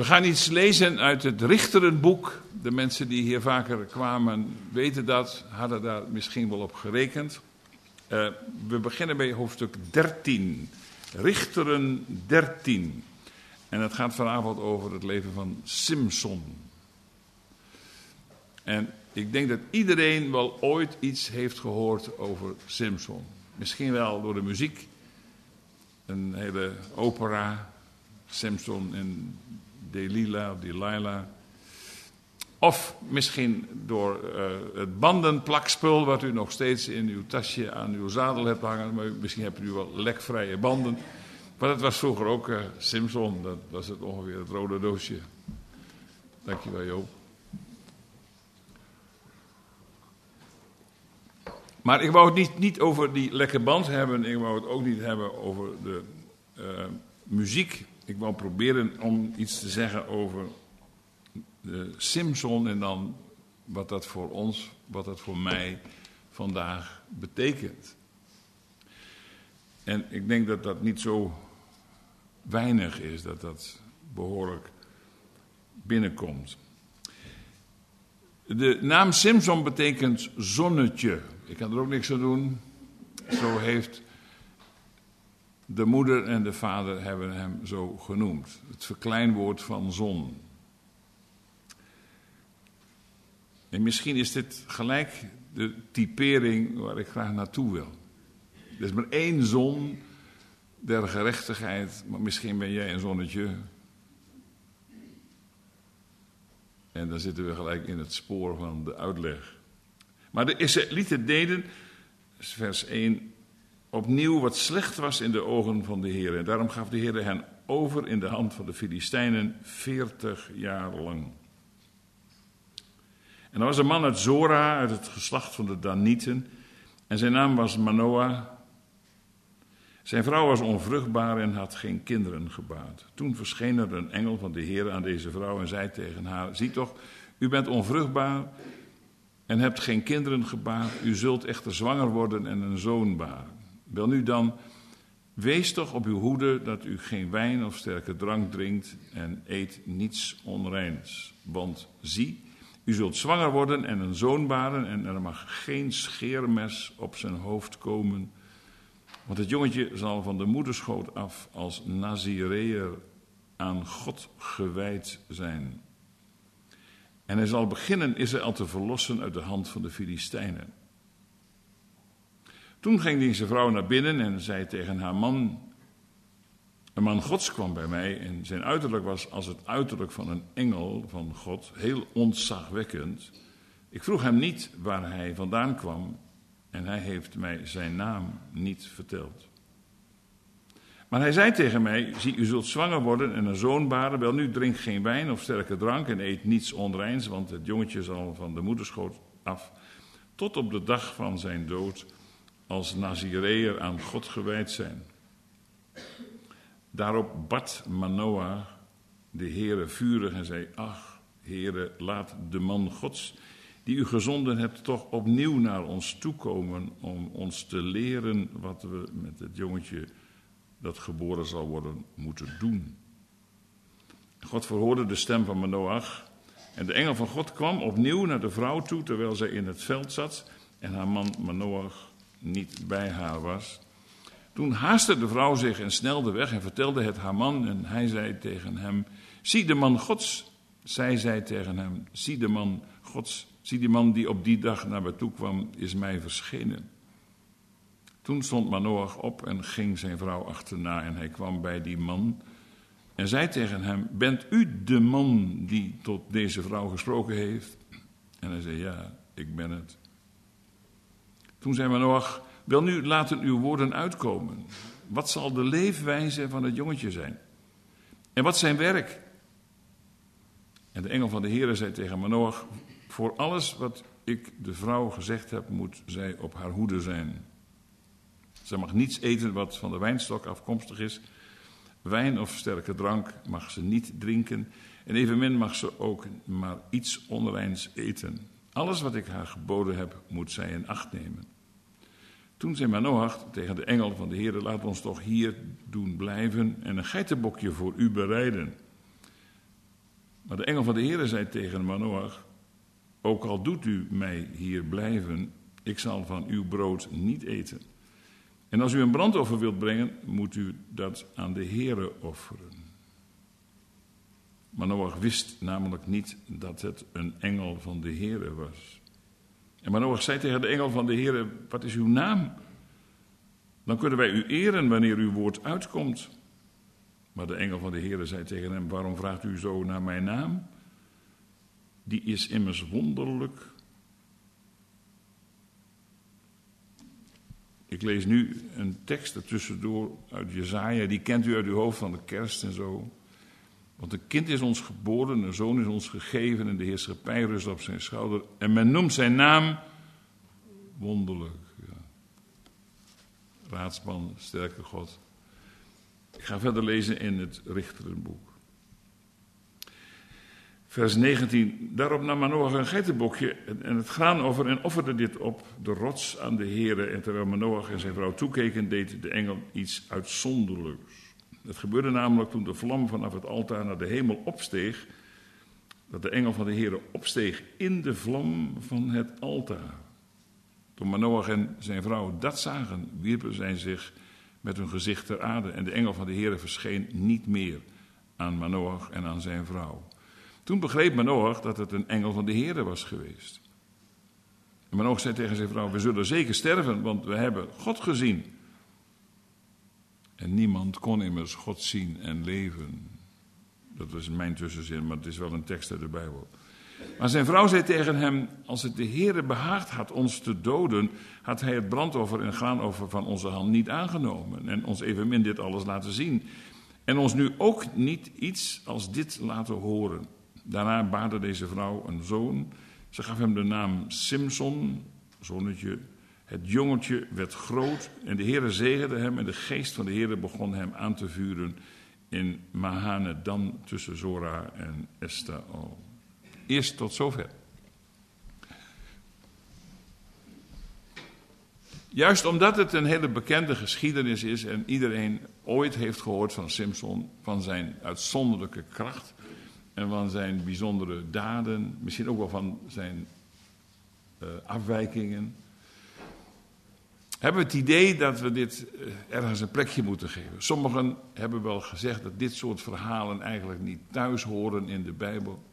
We gaan iets lezen uit het Richterenboek. De mensen die hier vaker kwamen weten dat, hadden daar misschien wel op gerekend. We beginnen bij hoofdstuk 13. Richteren 13. En het gaat vanavond over het leven van Simson. En ik denk dat iedereen wel ooit iets heeft gehoord over Simson. Misschien wel door de muziek. Een hele opera. Simson en Delilah. Of misschien door het bandenplakspul wat u nog steeds in uw tasje aan uw zadel hebt hangen. Maar misschien hebt u wel lekvrije banden. Maar dat was vroeger ook Simson. Dat was het ongeveer het rode doosje. Dankjewel Joop. Maar ik wou het niet over die lekke band hebben. Ik wou het ook niet hebben over de muziek. Ik wou proberen om iets te zeggen over de Simson en dan wat dat voor ons, wat dat voor mij vandaag betekent. En ik denk dat dat niet zo weinig is, dat dat behoorlijk binnenkomt. De naam Simson betekent zonnetje. Ik kan er ook niks aan doen. Zo heeft de moeder en de vader hebben hem zo genoemd. Het verkleinwoord van zon. En misschien is dit gelijk de typering waar ik graag naartoe wil. Er is maar één zon der gerechtigheid, maar misschien ben jij een zonnetje. En dan zitten we gelijk in het spoor van de uitleg. Maar de Israëlieten deden, vers 1, opnieuw wat slecht was in de ogen van de Heer. En daarom gaf de Heer hen over in de hand van de Filistijnen 40 jaar lang. En er was een man uit Zora, uit het geslacht van de Danieten. En zijn naam was Manoah. Zijn vrouw was onvruchtbaar en had geen kinderen gebaard. Toen verscheen er een engel van de Heer aan deze vrouw en zei tegen haar: zie toch, u bent onvruchtbaar en hebt geen kinderen gebaard. U zult echter zwanger worden en een zoon baren. Welnu dan, wees toch op uw hoede dat u geen wijn of sterke drank drinkt en eet niets onreins. Want zie, u zult zwanger worden en een zoon baren en er mag geen scheermes op zijn hoofd komen. Want het jongetje zal van de moederschoot af als Nazireër aan God gewijd zijn. En hij zal beginnen Israël te verlossen uit de hand van de Filistijnen. Toen ging deze vrouw naar binnen en zei tegen haar man: een man Gods kwam bij mij en zijn uiterlijk was als het uiterlijk van een engel van God, heel ontzagwekkend. Ik vroeg hem niet waar hij vandaan kwam en hij heeft mij zijn naam niet verteld. Maar hij zei tegen mij: zie, u zult zwanger worden en een zoon baren. Wel nu, drink geen wijn of sterke drank en eet niets onreins, want het jongetje zal van de moederschoot af tot op de dag van zijn dood als Nazireër aan God gewijd zijn. Daarop bad Manoah de Heere vurig en zei: ach, Heere, laat de man Gods die u gezonden hebt toch opnieuw naar ons toekomen om ons te leren wat we met het jongetje dat geboren zal worden moeten doen. God verhoorde de stem van Manoach en de engel van God kwam opnieuw naar de vrouw toe terwijl zij in het veld zat en haar man Manoach niet bij haar was. Toen haastte de vrouw zich en snelde weg en vertelde het haar man en hij zei tegen hem: zie de man Gods. Zij zei tegen hem: zie de man Gods. Zie die man die op die dag naar mij toe kwam, is mij verschenen. Toen stond Manoach op en ging zijn vrouw achterna en hij kwam bij die man en zei tegen hem: bent u de man die tot deze vrouw gesproken heeft? En hij zei: ja, ik ben het. Toen zei Manoach: welnu, laten uw woorden uitkomen. Wat zal de leefwijze van het jongetje zijn? En wat zijn werk? En de engel van de Heere zei tegen Manoach: voor alles wat ik de vrouw gezegd heb, moet zij op haar hoede zijn. Zij mag niets eten wat van de wijnstok afkomstig is. Wijn of sterke drank mag ze niet drinken. En evenmin mag ze ook maar iets onreins eten. Alles wat ik haar geboden heb, moet zij in acht nemen. Toen zei Manoach tegen de engel van de Heere: laat ons toch hier doen blijven en een geitenbokje voor u bereiden. Maar de engel van de Heere zei tegen Manoach: ook al doet u mij hier blijven, ik zal van uw brood niet eten. En als u een brandoffer wilt brengen, moet u dat aan de Heere offeren. Manoach wist namelijk niet dat het een engel van de Heere was. En Manoach zei tegen de engel van de Heere: wat is uw naam? Dan kunnen wij u eren wanneer uw woord uitkomt. Maar de engel van de Heere zei tegen hem: waarom vraagt u zo naar mijn naam? Die is immers wonderlijk. Ik lees nu een tekst ertussendoor uit Jesaja. Die kent u uit uw hoofd van de kerst en zo. Want een kind is ons geboren, een zoon is ons gegeven en de heerschappij rust op zijn schouder. En men noemt zijn naam wonderlijk. Ja. Raadsman, sterke God. Ik ga verder lezen in het Richterenboek. Vers 19. Daarop nam Manoach een geitenbokje en het graanoffer en offerde dit op de rots aan de Heere. En terwijl Manoach en zijn vrouw toekeken, deed de engel iets uitzonderlijks. Het gebeurde namelijk toen de vlam vanaf het altaar naar de hemel opsteeg, dat de engel van de Heere opsteeg in de vlam van het altaar. Toen Manoach en zijn vrouw dat zagen, wierpen zij zich met hun gezicht ter aarde. En de engel van de Heere verscheen niet meer aan Manoach en aan zijn vrouw. Toen begreep Manoach dat het een engel van de Heere was geweest. En Manoach zei tegen zijn vrouw: we zullen zeker sterven, want we hebben God gezien. En niemand kon immers God zien en leven. Dat was mijn tussenzin, maar het is wel een tekst uit de Bijbel. Maar zijn vrouw zei tegen hem: als het de Heere behaagd had ons te doden, had hij het brandoffer en graanoffer van onze hand niet aangenomen en ons evenmin dit alles laten zien. En ons nu ook niet iets als dit laten horen. Daarna baarde deze vrouw een zoon. Ze gaf hem de naam Simson, zonnetje. Het jongetje werd groot en de Heere zegende hem en de geest van de Heere begon hem aan te vuren in Mahane-dan tussen Zora en Estaol. Eerst tot zover. Juist omdat het een hele bekende geschiedenis is en iedereen ooit heeft gehoord van Simson, van zijn uitzonderlijke kracht en van zijn bijzondere daden, misschien ook wel van zijn afwijkingen, hebben we het idee dat we dit ergens een plekje moeten geven. Sommigen hebben wel gezegd dat dit soort verhalen eigenlijk niet thuis horen in de Bijbel.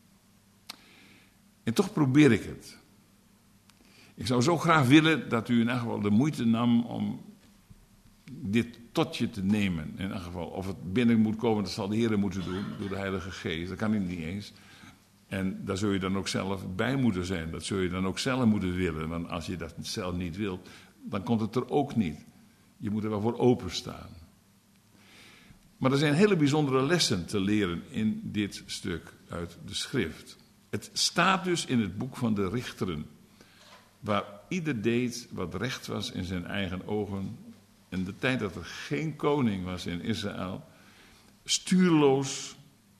En toch probeer ik het. Ik zou zo graag willen dat u in elk geval de moeite nam om dit tot je te nemen. In elk geval, of het binnen moet komen, dat zal de Heer moeten doen, door de Heilige Geest. Dat kan ik niet eens. En daar zul je dan ook zelf bij moeten zijn. Dat zul je dan ook zelf moeten willen. Want als je dat zelf niet wilt, dan komt het er ook niet. Je moet er wel voor openstaan. Maar er zijn hele bijzondere lessen te leren in dit stuk uit de schrift. Het staat dus in het boek van de Richteren, waar ieder deed wat recht was in zijn eigen ogen. In de tijd dat er geen koning was in Israël, stuurloos.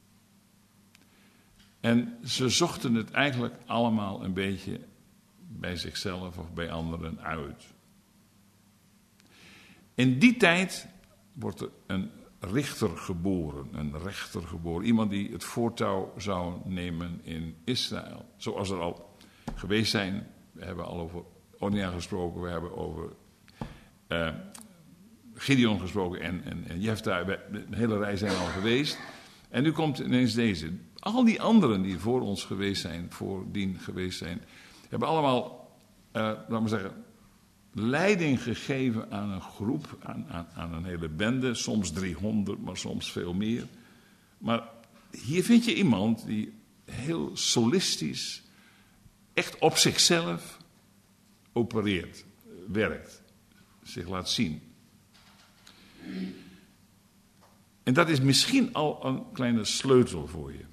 En ze zochten het eigenlijk allemaal een beetje bij zichzelf of bij anderen uit. In die tijd wordt er een richter geboren, een rechter geboren. Iemand die het voortouw zou nemen in Israël. Zoals er al geweest zijn. We hebben al over Onia gesproken, we hebben over Gideon gesproken en Jefta. Een hele rij zijn al geweest. En nu komt ineens deze. Al die anderen die voor ons geweest zijn, voordien geweest zijn, hebben allemaal, laten we zeggen, leiding gegeven aan een groep, aan een hele bende. Soms 300, maar soms veel meer. Maar hier vind je iemand die heel solistisch, echt op zichzelf opereert, werkt, zich laat zien. En dat is misschien al een kleine sleutel voor je.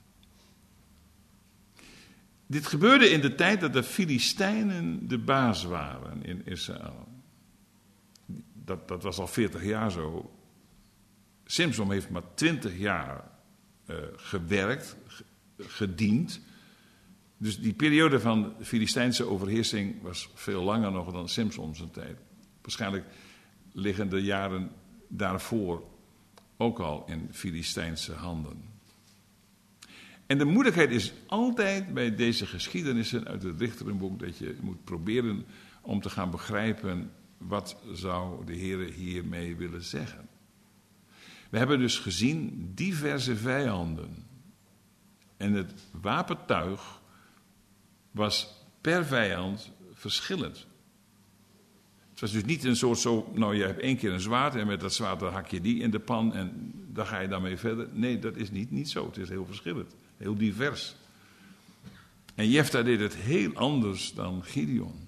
Dit gebeurde in de tijd dat de Filistijnen de baas waren in Israël. Dat was al 40 jaar zo. Simson heeft maar 20 jaar gewerkt, gediend. Dus die periode van de Filistijnse overheersing was veel langer nog dan Simson zijn tijd. Waarschijnlijk liggen de jaren daarvoor ook al in Filistijnse handen. En de moeilijkheid is altijd bij deze geschiedenissen uit het Richterenboek dat je moet proberen om te gaan begrijpen wat zou de Heer hiermee willen zeggen. We hebben dus gezien diverse vijanden. En het wapentuig was per vijand verschillend. Het was dus niet een soort je hebt 1 keer een zwaard en met dat zwaard dan hak je die in de pan en daar ga je dan mee verder. Nee, dat is niet zo. Het is heel verschillend, heel divers. En Jefta deed het heel anders dan Gideon.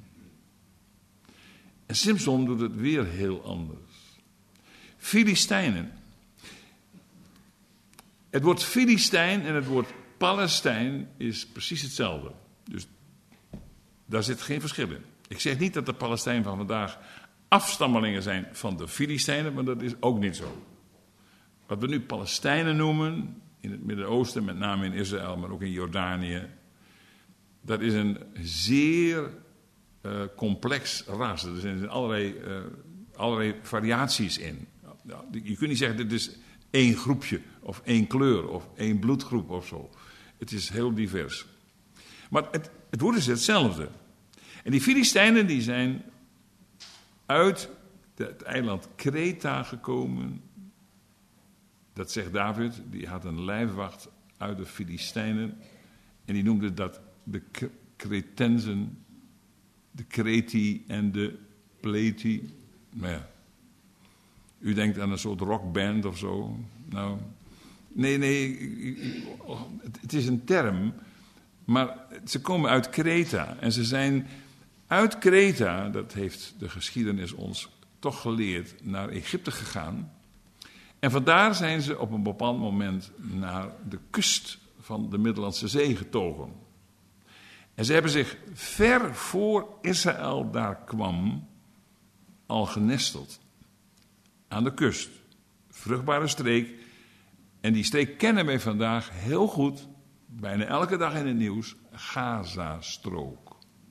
En Simson doet het weer heel anders. Filistijnen. Het woord Filistijn en het woord Palestijn is precies hetzelfde. Dus daar zit geen verschil in. Ik zeg niet dat de Palestijnen van vandaag afstammelingen zijn van de Filistijnen, maar dat is ook niet zo. Wat we nu Palestijnen noemen, in het Midden-Oosten, met name in Israël, maar ook in Jordanië, dat is een zeer complex ras. Er zijn allerlei variaties in. Je kunt niet zeggen, dit is 1 groepje, of 1 kleur, of 1 bloedgroep of zo. Het is heel divers. Maar het woord is hetzelfde. En die Filistijnen die zijn uit het eiland Kreta gekomen. Dat zegt David, die had een lijfwacht uit de Filistijnen. En die noemde dat de Cretensen, de Kreti en de Pleti. Maar ja, u denkt aan een soort rockband of zo. Nou, nee, het is een term. Maar ze komen uit Kreta en ze zijn uit Kreta, dat heeft de geschiedenis ons toch geleerd, naar Egypte gegaan. En vandaar zijn ze op een bepaald moment naar de kust van de Middellandse Zee getogen. En ze hebben zich ver voor Israël daar kwam al genesteld. Aan de kust. Vruchtbare streek. En die streek kennen wij vandaag heel goed, bijna elke dag in het nieuws, Gaza-strook.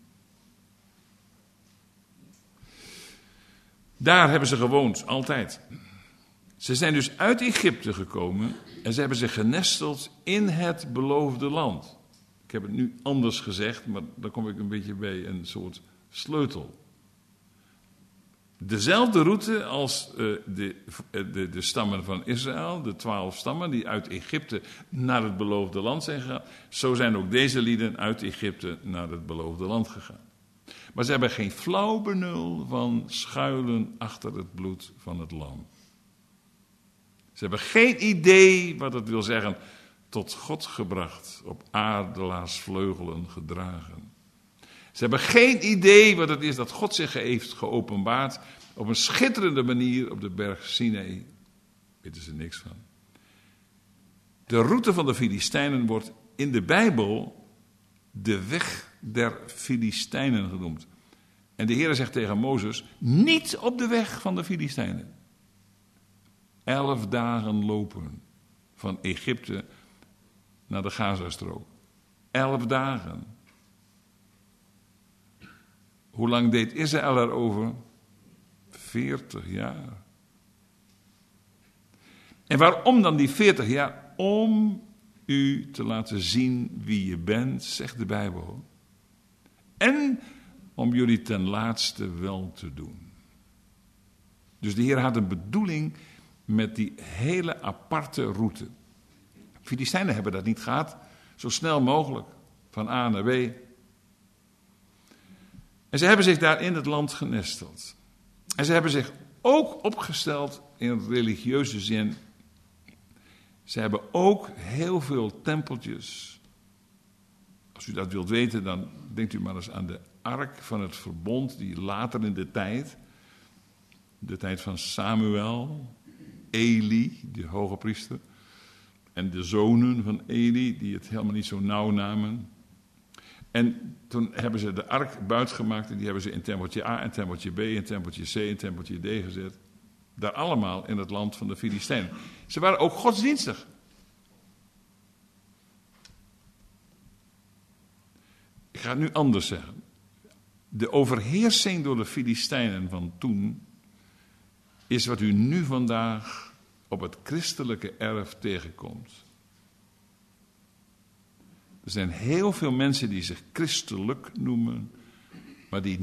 Daar hebben ze gewoond, altijd. Ze zijn dus uit Egypte gekomen en ze hebben zich genesteld in het beloofde land. Ik heb het nu anders gezegd, maar dan kom ik een beetje bij een soort sleutel. Dezelfde route als de stammen van Israël, de 12 stammen die uit Egypte naar het beloofde land zijn gegaan. Zo zijn ook deze lieden uit Egypte naar het beloofde land gegaan. Maar ze hebben geen flauw benul van schuilen achter het bloed van het lam. Ze hebben geen idee wat het wil zeggen tot God gebracht, op adelaarsvleugelen gedragen. Ze hebben geen idee wat het is dat God zich heeft geopenbaard op een schitterende manier op de berg Sinai. Weten ze niks van. De route van de Filistijnen wordt in de Bijbel de weg der Filistijnen genoemd. En de Heer zegt tegen Mozes, niet op de weg van de Filistijnen. 11 dagen lopen van Egypte naar de Gazastrook. 11 dagen. Hoe lang deed Israël erover? 40 jaar. En waarom dan die 40 jaar? Om u te laten zien wie je bent, zegt de Bijbel. En om jullie ten laatste wel te doen. Dus de Heer had een bedoeling met die hele aparte route. Filistijnen hebben dat niet gehad. Zo snel mogelijk. Van A naar B. En ze hebben zich daar in het land genesteld. En ze hebben zich ook opgesteld in religieuze zin. Ze hebben ook heel veel tempeltjes. Als u dat wilt weten, dan denkt u maar eens aan de ark van het verbond, die later in de tijd van Samuel, Eli, de hoge priester, en de zonen van Eli, die het helemaal niet zo nauw namen. En toen hebben ze de ark buitgemaakt en die hebben ze in tempeltje A en tempeltje B en tempeltje C en tempeltje D gezet. Daar allemaal in het land van de Filistijnen. Ze waren ook godsdienstig. Ik ga het nu anders zeggen. De overheersing door de Filistijnen van toen is wat u nu vandaag op het christelijke erf tegenkomt. Er zijn heel veel mensen die zich christelijk noemen, maar die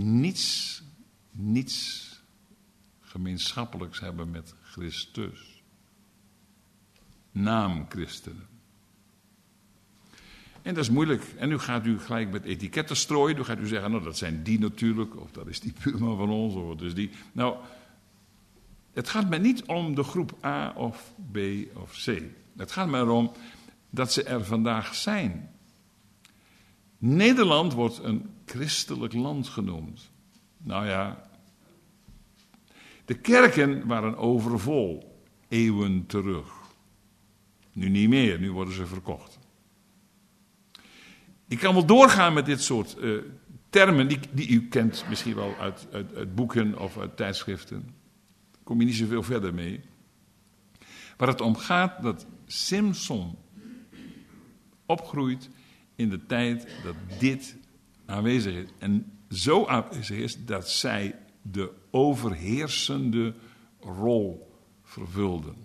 niets gemeenschappelijks hebben met Christus. Naamchristenen. En dat is moeilijk. En nu gaat u gelijk met etiketten strooien. Nu gaat u zeggen, nou dat zijn die natuurlijk, of dat is die buurman van ons, of dat is die. Nou, het gaat mij niet om de groep A of B of C. Het gaat mij erom dat ze er vandaag zijn. Nederland wordt een christelijk land genoemd. Nou ja, de kerken waren overvol, eeuwen terug. Nu niet meer, nu worden ze verkocht. Ik kan wel doorgaan met dit soort termen, die u kent misschien wel uit boeken of uit tijdschriften. Daar kom je niet zoveel verder mee. Waar het om gaat dat Simson opgroeit in de tijd dat dit aanwezig is. En zo aanwezig is dat zij de overheersende rol vervulden.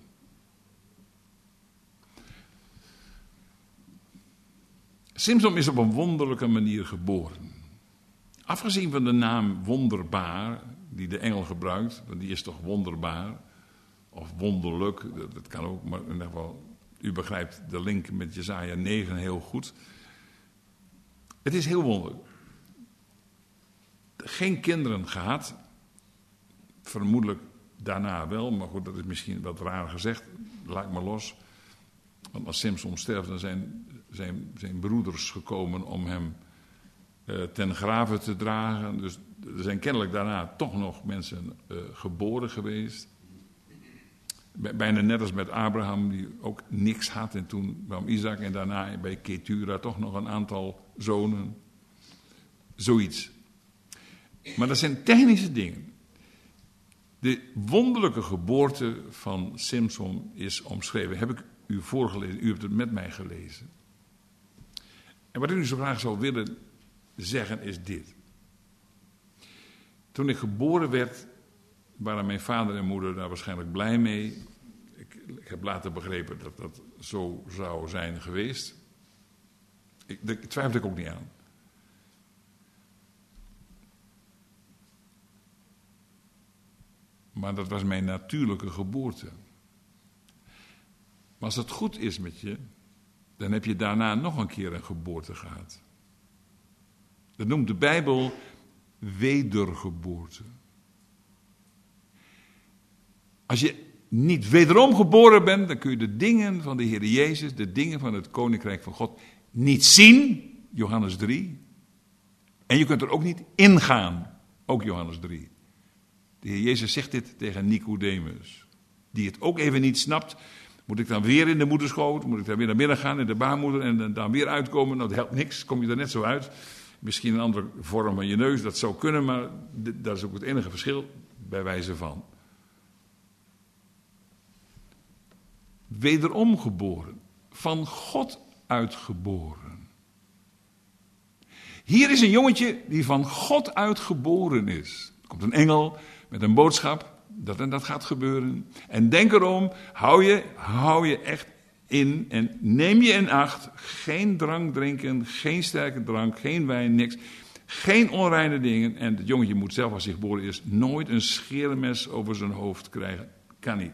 Simson is op een wonderlijke manier geboren. Afgezien van de naam wonderbaar, die de engel gebruikt, want die is toch wonderbaar, of wonderlijk, dat kan ook, maar in ieder geval, u begrijpt de link met Jesaja 9 heel goed. Het is heel wonderlijk. Geen kinderen gehad, vermoedelijk daarna wel, maar goed, dat is misschien wat raar gezegd, laat maar los. Want als Simson sterft, dan zijn broeders gekomen om hem ten grave te dragen. Dus er zijn kennelijk daarna toch nog mensen geboren geweest. Bijna net als met Abraham, die ook niks had. En toen kwam Isaac en daarna bij Ketura toch nog een aantal zonen. Zoiets. Maar dat zijn technische dingen. De wonderlijke geboorte van Simson is omschreven. Heb ik u voorgelezen, u hebt het met mij gelezen. En wat ik nu zo graag zou willen zeggen is dit. Toen ik geboren werd, waren mijn vader en moeder daar waarschijnlijk blij mee. Ik heb later begrepen dat dat zo zou zijn geweest. Daar twijfel ik ook niet aan. Maar dat was mijn natuurlijke geboorte. Maar als het goed is met je, dan heb je daarna nog een keer een geboorte gehad. Dat noemt de Bijbel wedergeboorte. Als je niet wederom geboren bent, dan kun je de dingen van de Heer Jezus, de dingen van het Koninkrijk van God, niet zien, Johannes 3. En je kunt er ook niet ingaan, ook Johannes 3. De Heer Jezus zegt dit tegen Nicodemus, die het ook even niet snapt. Moet ik dan weer in de moederschoot? Moet ik dan weer naar binnen gaan in de baarmoeder en dan weer uitkomen? Nou, dat helpt niks. Kom je er net zo uit. Misschien een andere vorm van je neus, dat zou kunnen, maar dat is ook het enige verschil bij wijze van. Wederom geboren. Van God uitgeboren. Hier is een jongetje die van God uitgeboren is. Er komt een engel met een boodschap. Dat en dat gaat gebeuren. En denk erom, hou je echt in en neem je in acht. Geen drank drinken, geen sterke drank, geen wijn, niks. Geen onreine dingen. En het jongetje moet zelf, als hij geboren is, nooit een scheermes over zijn hoofd krijgen. Kan niet.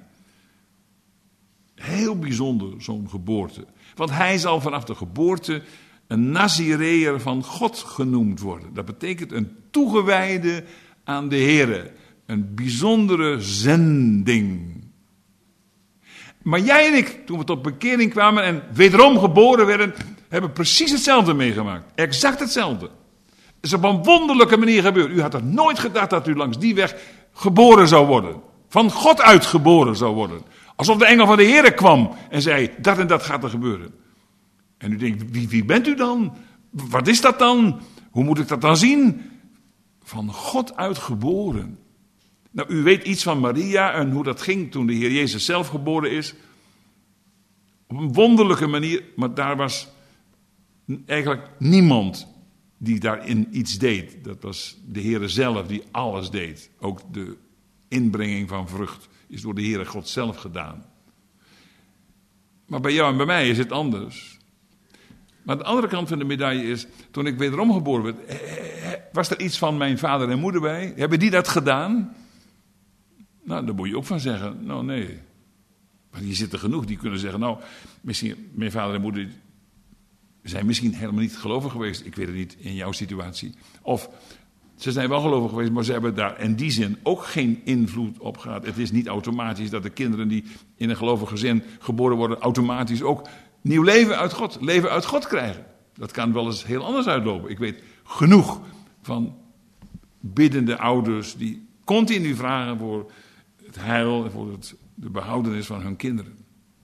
Heel bijzonder, zo'n geboorte. Want hij zal vanaf de geboorte een Nazireër van God genoemd worden. Dat betekent een toegewijde aan de Here. Een bijzondere zending. Maar jij en ik, toen we tot bekering kwamen en wederom geboren werden, hebben precies hetzelfde meegemaakt. Exact hetzelfde. Het is op een wonderlijke manier gebeurd. U had er nooit gedacht dat u langs die weg geboren zou worden. Van God uit geboren zou worden. Alsof de engel van de Heere kwam en zei, dat en dat gaat er gebeuren. En u denkt, wie bent u dan? Wat is dat dan? Hoe moet ik dat dan zien? Van God uit geboren. Nou, u weet iets van Maria en hoe dat ging toen de Heer Jezus zelf geboren is. Op een wonderlijke manier, maar daar was eigenlijk niemand die daarin iets deed. Dat was de Heer zelf die alles deed. Ook de inbrenging van vrucht is door de Heere God zelf gedaan. Maar bij jou en bij mij is het anders. Maar de andere kant van de medaille is, toen ik wederom geboren werd, was er iets van mijn vader en moeder bij? Hebben die dat gedaan? Nou, daar moet je ook van zeggen, nou nee. Maar hier zitten genoeg die kunnen zeggen, nou, misschien mijn vader en moeder zijn misschien helemaal niet gelovig geweest. Ik weet het niet in jouw situatie. Of ze zijn wel gelovig geweest, maar ze hebben daar in die zin ook geen invloed op gehad. Het is niet automatisch dat de kinderen die in een gelovig gezin geboren worden, automatisch ook nieuw leven uit God krijgen. Dat kan wel eens heel anders uitlopen. Ik weet genoeg van biddende ouders die continu vragen voor het heil en voor de behoudenis van hun kinderen.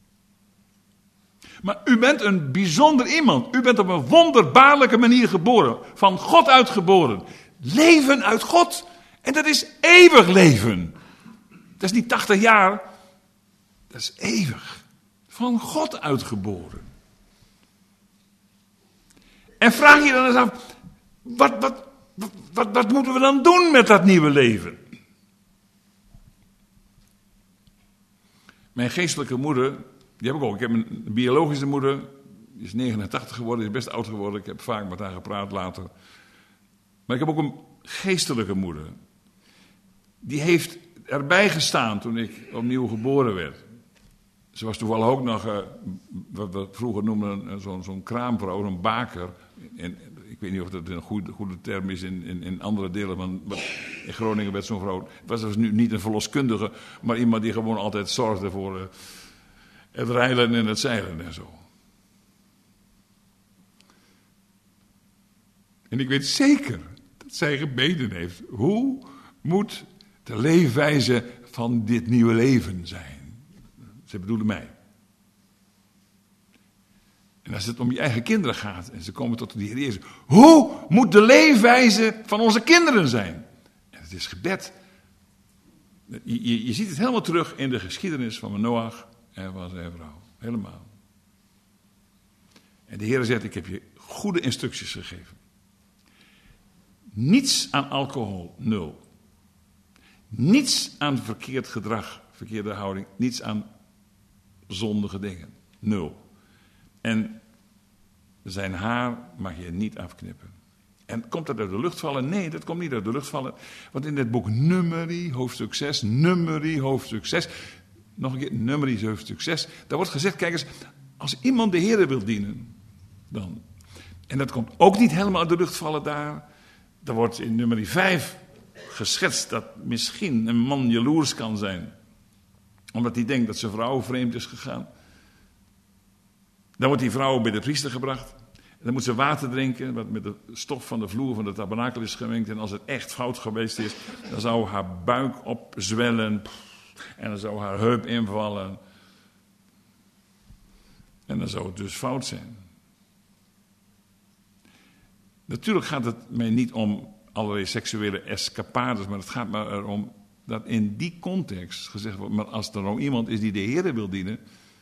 Maar u bent een bijzonder iemand. U bent op een wonderbaarlijke manier geboren. Van God uitgeboren. Leven uit God. En dat is eeuwig leven. Dat is niet 80 jaar. Dat is eeuwig. Van God uitgeboren. En vraag je dan eens af. Wat moeten we dan doen met dat nieuwe leven? Mijn geestelijke moeder, die heb ik ook. Ik heb een biologische moeder, die is 89 geworden, die is best oud geworden. Ik heb vaak met haar gepraat later. Maar ik heb ook een geestelijke moeder. Die heeft erbij gestaan toen ik opnieuw geboren werd. Ze was toevallig ook nog, wat we vroeger noemden, zo'n kraamvrouw, zo'n baker. En ik weet niet of dat een goede term is in andere delen van. In Groningen werd zo'n vrouw. Was dus nu niet een verloskundige, maar iemand die gewoon altijd zorgde voor het rijlen en het zeilen en zo. En ik weet zeker dat zij gebeden heeft. Hoe moet de leefwijze van dit nieuwe leven zijn? Ze bedoelde mij. En als het om je eigen kinderen gaat en ze komen tot de Heer Jezus. Hoe moet de leefwijze van onze kinderen zijn? En het is gebed. Je ziet het helemaal terug in de geschiedenis van Noach en van zijn vrouw. Helemaal. En de Heer zegt, ik heb je goede instructies gegeven. Niets aan alcohol, 0. Niets aan verkeerd gedrag, verkeerde houding. Niets aan zondige dingen, 0. En zijn haar mag je niet afknippen. En komt dat uit de lucht vallen? Nee, dat komt niet uit de lucht vallen. Want in het boek Numeri, hoofdstuk 6, nog een keer, Numeri, hoofdstuk 6, daar wordt gezegd, kijk eens, als iemand de Heer wil dienen, dan. En dat komt ook niet helemaal uit de lucht vallen daar. Er wordt in Numeri 5 geschetst dat misschien een man jaloers kan zijn, omdat hij denkt dat zijn vrouw vreemd is gegaan. Dan wordt die vrouw bij de priester gebracht. Dan moet ze water drinken, wat met de stof van de vloer van de tabernakel is gemengd. En als het echt fout geweest is, dan zou haar buik opzwellen. En dan zou haar heup invallen. En dan zou het dus fout zijn. Natuurlijk gaat het mij niet om allerlei seksuele escapades, maar het gaat me erom dat in die context gezegd wordt, maar als er nou iemand is die de Heer wil dienen,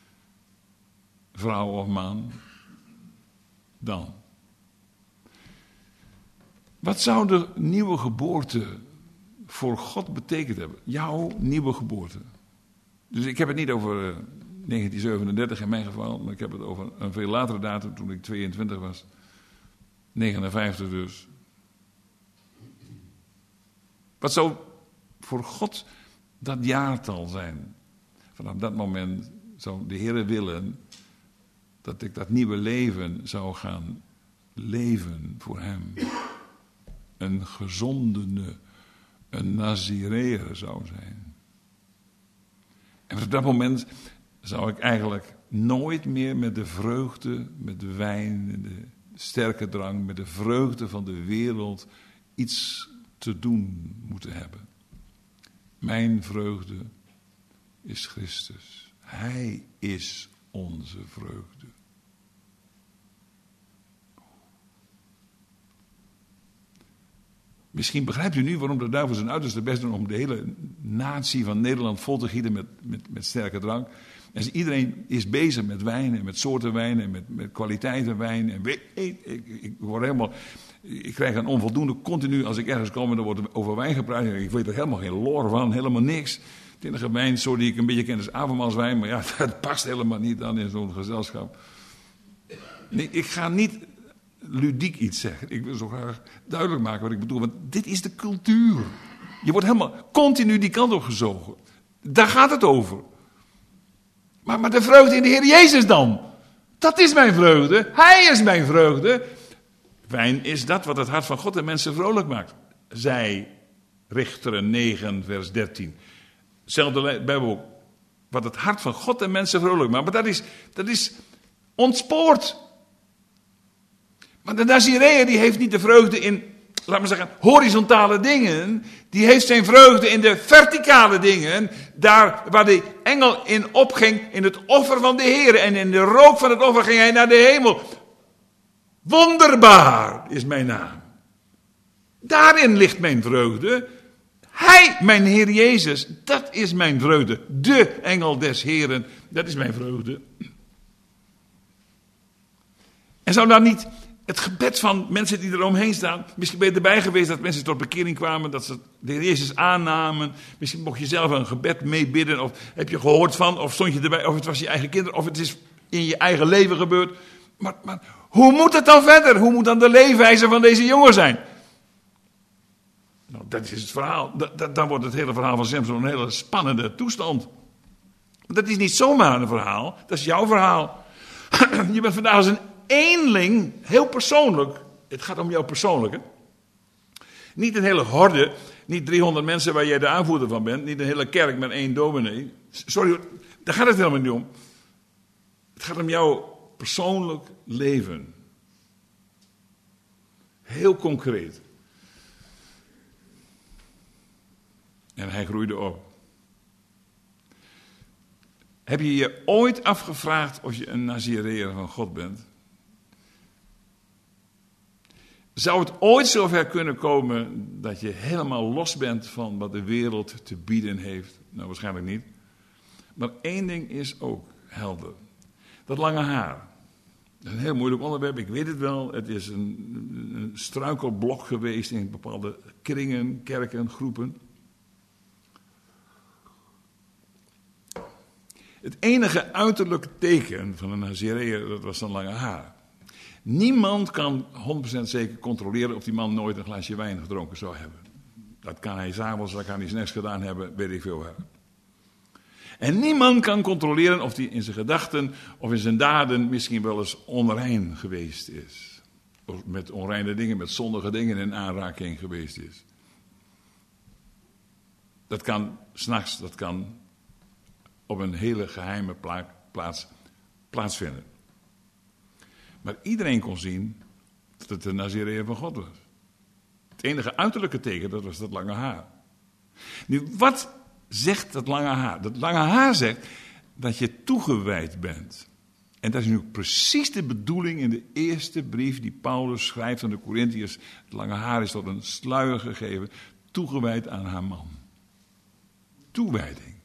vrouw of man, dan. Wat zou de nieuwe geboorte voor God betekend hebben? Jouw nieuwe geboorte. Dus ik heb het niet over 1937 in mijn geval, maar ik heb het over een veel latere datum, toen ik 22 was. 59 dus. Wat zou voor God dat jaartal zijn? Vanaf dat moment zou de Heer willen dat ik dat nieuwe leven zou gaan leven voor hem. Een gezondene, een Nazireër zou zijn. En op dat moment zou ik eigenlijk nooit meer met de vreugde, met de wijn en de sterke drank, met de vreugde van de wereld iets te doen moeten hebben. Mijn vreugde is Christus. Hij is onze vreugde. Misschien begrijpt u nu waarom de duivel zijn uiterste best doen om de hele natie van Nederland vol te gieten met sterke drank. En iedereen is bezig met wijn en met soorten wijn en met kwaliteiten wijn. En ik word helemaal, ik krijg een onvoldoende continu als ik ergens kom en dan wordt er over wijn gepraat. Ik weet er helemaal geen lore van, helemaal niks. De enige wijnsoort die ik een beetje ken is avondmaalswijn, maar ja, dat past helemaal niet dan in zo'n gezelschap. Nee, ik ga niet ludiek iets zeggen. Ik wil zo graag duidelijk maken wat ik bedoel. Want dit is de cultuur. Je wordt helemaal continu die kant op gezogen. Daar gaat het over. Maar de vreugde in de Heer Jezus dan? Dat is mijn vreugde. Hij is mijn vreugde. Wijn is dat wat het hart van God en mensen vrolijk maakt. Zij, Richteren 9, vers 13. Hetzelfde Bijbelboek. Wat het hart van God en mensen vrolijk maakt. Maar dat is ontspoord. Maar de Nazireër die heeft niet de vreugde in, laten we zeggen, horizontale dingen. Die heeft zijn vreugde in de verticale dingen. Daar waar de engel in opging, in het offer van de Heer. En in de rook van het offer ging hij naar de hemel. Wonderbaar is mijn naam. Daarin ligt mijn vreugde. Hij, mijn Heer Jezus, dat is mijn vreugde. De engel des Heeren, dat is mijn vreugde. En zou dan niet het gebed van mensen die er omheen staan, misschien ben je erbij geweest dat mensen tot bekering kwamen, dat ze de Heer Jezus aannamen. Misschien mocht je zelf een gebed meebidden, of heb je gehoord van, of stond je erbij, of het was je eigen kinderen, of het is in je eigen leven gebeurd. Maar hoe moet het dan verder? Hoe moet dan de leefwijze van deze jongen zijn? Nou, dat is het verhaal. Dan wordt het hele verhaal van Samson een hele spannende toestand. Dat is niet zomaar een verhaal, dat is jouw verhaal. Je bent vandaag als een eenling, heel persoonlijk. Het gaat om jou persoonlijk. Hè? Niet een hele horde, niet 300 mensen waar jij de aanvoerder van bent. Niet een hele kerk met 1 dominee. Sorry, daar gaat het helemaal niet om. Het gaat om jouw persoonlijk leven. Heel concreet. En hij groeide op. Heb je je ooit afgevraagd of je een Nazireër van God bent? Zou het ooit zover kunnen komen dat je helemaal los bent van wat de wereld te bieden heeft? Nou, waarschijnlijk niet. Maar één ding is ook helder. Dat lange haar. Dat is een heel moeilijk onderwerp, ik weet het wel. Het is een struikelblok geweest in bepaalde kringen, kerken, groepen. Het enige uiterlijke teken van een Nazireër, dat was dan lange haar. Niemand kan 100% zeker controleren of die man nooit een glaasje wijn gedronken zou hebben. Dat kan hij 's avonds, dat kan hij 's nachts gedaan hebben, weet ik veel. En niemand kan controleren of hij in zijn gedachten of in zijn daden misschien wel eens onrein geweest is. Of met onreine dingen, met zondige dingen in aanraking geweest is. Dat kan 's nachts, dat kan op een hele geheime plaats plaatsvinden. Maar iedereen kon zien dat het de Nazireër van God was. Het enige uiterlijke teken, dat was dat lange haar. Nu, wat zegt dat lange haar? Dat lange haar zegt dat je toegewijd bent. En dat is nu precies de bedoeling in de eerste brief die Paulus schrijft aan de Korintiërs. Het lange haar is tot een sluier gegeven, toegewijd aan haar man. Toewijding.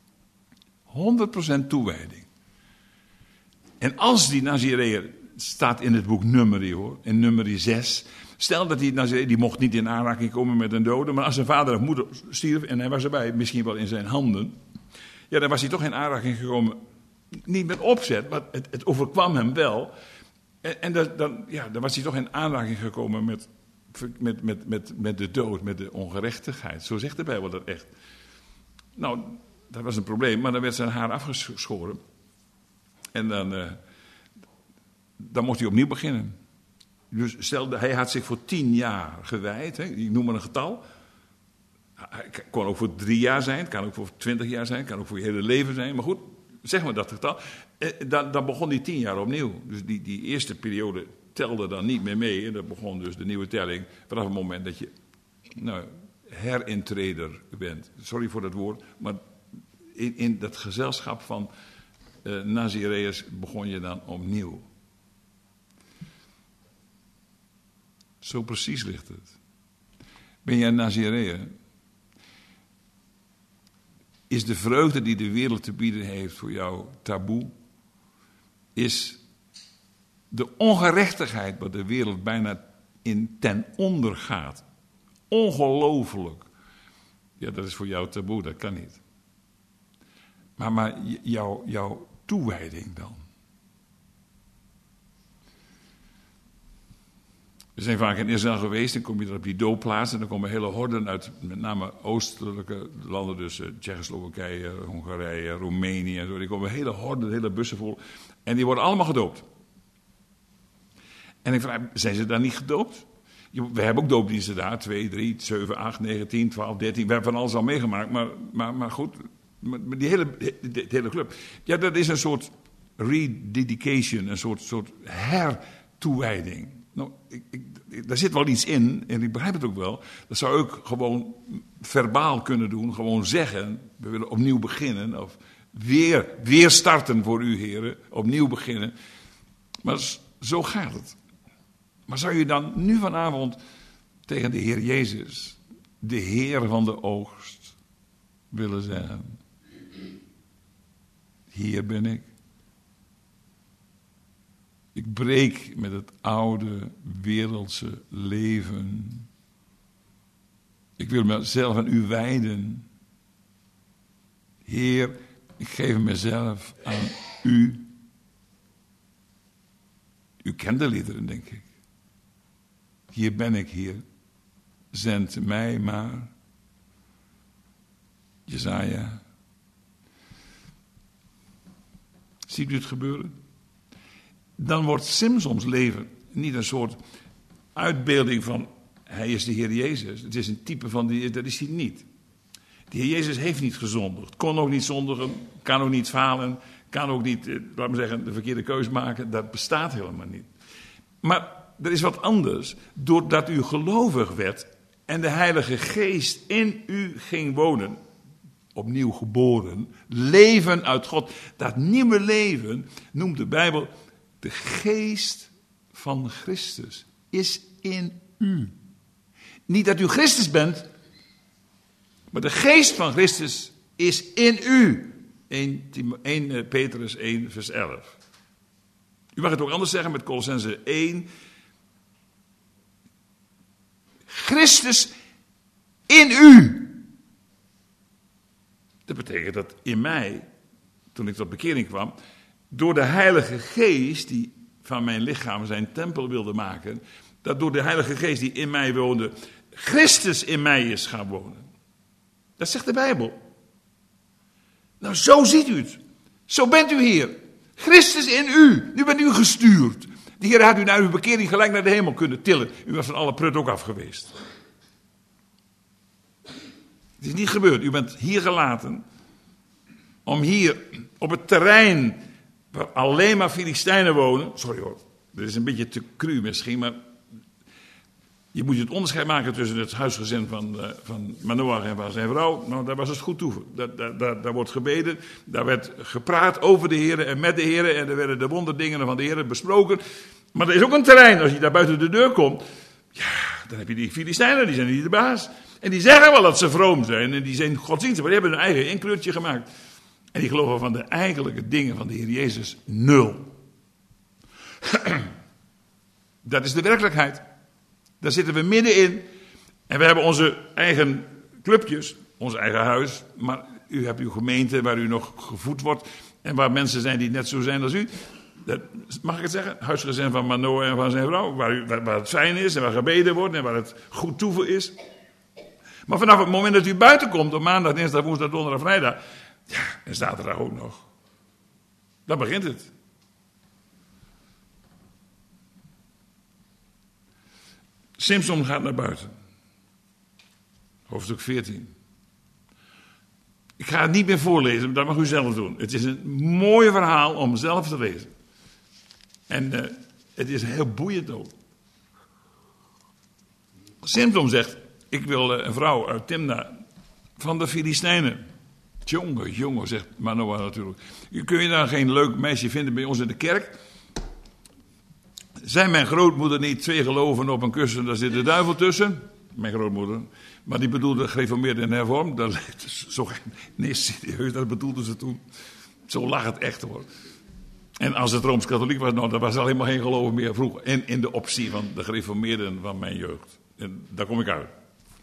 100% toewijding. En als die Nazireër, staat in het boek Numeri hoor, in Numeri 6. Stel dat die Nazireër, die mocht niet in aanraking komen met een dode, maar als zijn vader of moeder stierf en hij was erbij, misschien wel in zijn handen. Ja, dan was hij toch in aanraking gekomen, niet met opzet, maar het overkwam hem wel. En dan was hij toch in aanraking gekomen met de dood, met de ongerechtigheid. Zo zegt de Bijbel dat echt. Nou, dat was een probleem, maar dan werd zijn haar afgeschoren. En dan mocht hij opnieuw beginnen. Dus stel, hij had zich voor 10 jaar gewijd. Hè, ik noem maar een getal. Het kon ook voor 3 jaar zijn, het kan ook voor 20 jaar zijn, het kan ook voor je hele leven zijn. Maar goed, zeg maar dat getal. Dan begon hij 10 jaar opnieuw. Dus die eerste periode telde dan niet meer mee. En dan begon dus de nieuwe telling vanaf het moment dat je herintreder bent. Sorry voor dat woord, maar in dat gezelschap van Nazireërs begon je dan opnieuw. Zo precies ligt het. Ben jij een Nazireër? Is de vreugde die de wereld te bieden heeft voor jou taboe? Is de ongerechtigheid waar de wereld bijna in ten onder gaat? Ongelooflijk. Ja, dat is voor jou taboe, dat kan niet. Maar jouw toewijding dan? We zijn vaak in Israël geweest, dan kom je er op die doopplaats en dan komen hele horden uit met name oostelijke landen, dus Tsjechoslowakije, Hongarije, Roemenië en zo. Die komen hele horden, hele bussen vol en die worden allemaal gedoopt. En ik vraag, zijn ze daar niet gedoopt? We hebben ook doopdiensten daar, 2, 3, 7, 8, 9, 10, 12, 13. We hebben van alles al meegemaakt, maar goed, maar die hele club. Ja, dat is een soort rededication, een soort hertoewijding. Nou, daar zit wel iets in, en ik begrijp het ook wel. Dat zou ik gewoon verbaal kunnen doen, gewoon zeggen, we willen opnieuw beginnen, of weer starten voor u, heren, opnieuw beginnen. Maar zo gaat het. Maar zou je dan nu vanavond tegen de Heer Jezus, de Heer van de oogst, willen zeggen: hier ben ik. Ik breek met het oude wereldse leven. Ik wil mezelf aan u wijden. Heer, ik geef mezelf aan u. U kent de liederen, denk ik. Hier ben ik, Heer. Zend mij maar. Jesaja. Ziet u het gebeuren? Dan wordt Simsons leven niet een soort uitbeelding van hij is de Heer Jezus. Het is een type van dat is hij niet. De Heer Jezus heeft niet gezondigd. Kon ook niet zondigen. Kan ook niet falen. Kan ook niet, laten we zeggen, de verkeerde keus maken. Dat bestaat helemaal niet. Maar er is wat anders. Doordat u gelovig werd en de Heilige Geest in u ging wonen, opnieuw geboren, leven uit God. Dat nieuwe leven noemt de Bijbel de Geest van Christus. Is in u. Niet dat u Christus bent, maar de Geest van Christus is in u. 1 Petrus 1 vers 11. U mag het ook anders zeggen met Kolossenzen 1. Christus in u. Dat betekent dat in mij, toen ik tot bekering kwam, door de Heilige Geest die van mijn lichaam zijn tempel wilde maken, dat door de Heilige Geest die in mij woonde, Christus in mij is gaan wonen. Dat zegt de Bijbel. Nou, zo ziet u het. Zo bent u hier. Christus in u. Nu bent u gestuurd. De Heer had u na uw bekering gelijk naar de hemel kunnen tillen. U was van alle prut ook af geweest. Het is niet gebeurd. U bent hier gelaten om hier op het terrein waar alleen maar Filistijnen wonen. Sorry hoor, dat is een beetje te cru misschien, maar je moet het onderscheid maken tussen het huisgezin van Manoach en van zijn vrouw. Nou, daar was het goed toe. Daar wordt gebeden, daar werd gepraat over de Heer en met de Heer en er werden de wonderdingen van de Heer besproken. Maar er is ook een terrein, als je daar buiten de deur komt, ja, dan heb je die Filistijnen, die zijn niet de baas. En die zeggen wel dat ze vroom zijn en die zijn godsdienstig, maar die hebben hun eigen inkleurtje gemaakt. En die geloven van de eigenlijke dingen van de Heer Jezus 0. Dat is de werkelijkheid. Daar zitten we middenin. En we hebben onze eigen clubjes, ons eigen huis. Maar u hebt uw gemeente waar u nog gevoed wordt. En waar mensen zijn die net zo zijn als u. Dat, mag ik het zeggen? Huisgezin van Manoach en van zijn vrouw. Waar het fijn is en waar gebeden wordt en waar het goed toeven is. Maar vanaf het moment dat u buiten komt, op maandag, dinsdag, woensdag, donderdag, vrijdag. Ja, en zaterdag ook nog. Dan begint het. Simson gaat naar buiten. Hoofdstuk 14. Ik ga het niet meer voorlezen, dat mag u zelf doen. Het is een mooi verhaal om zelf te lezen. En het is heel boeiend ook. Simson zegt, ik wil een vrouw uit Timna van de Filistijnen. Jongen, zegt Manoach natuurlijk. Kun je daar geen leuk meisje vinden bij ons in de kerk? Zei mijn grootmoeder niet 2 geloven op een kussen, daar zit de duivel tussen? Mijn grootmoeder. Maar die bedoelde gereformeerd en hervormd. Nee, serieus, dat bedoelde ze toen. Zo lag het echt hoor. En als het Rooms-Katholiek was, nou, dat was al helemaal geen geloof meer vroeger. En in de optie van de gereformeerden van mijn jeugd. En daar kom ik uit.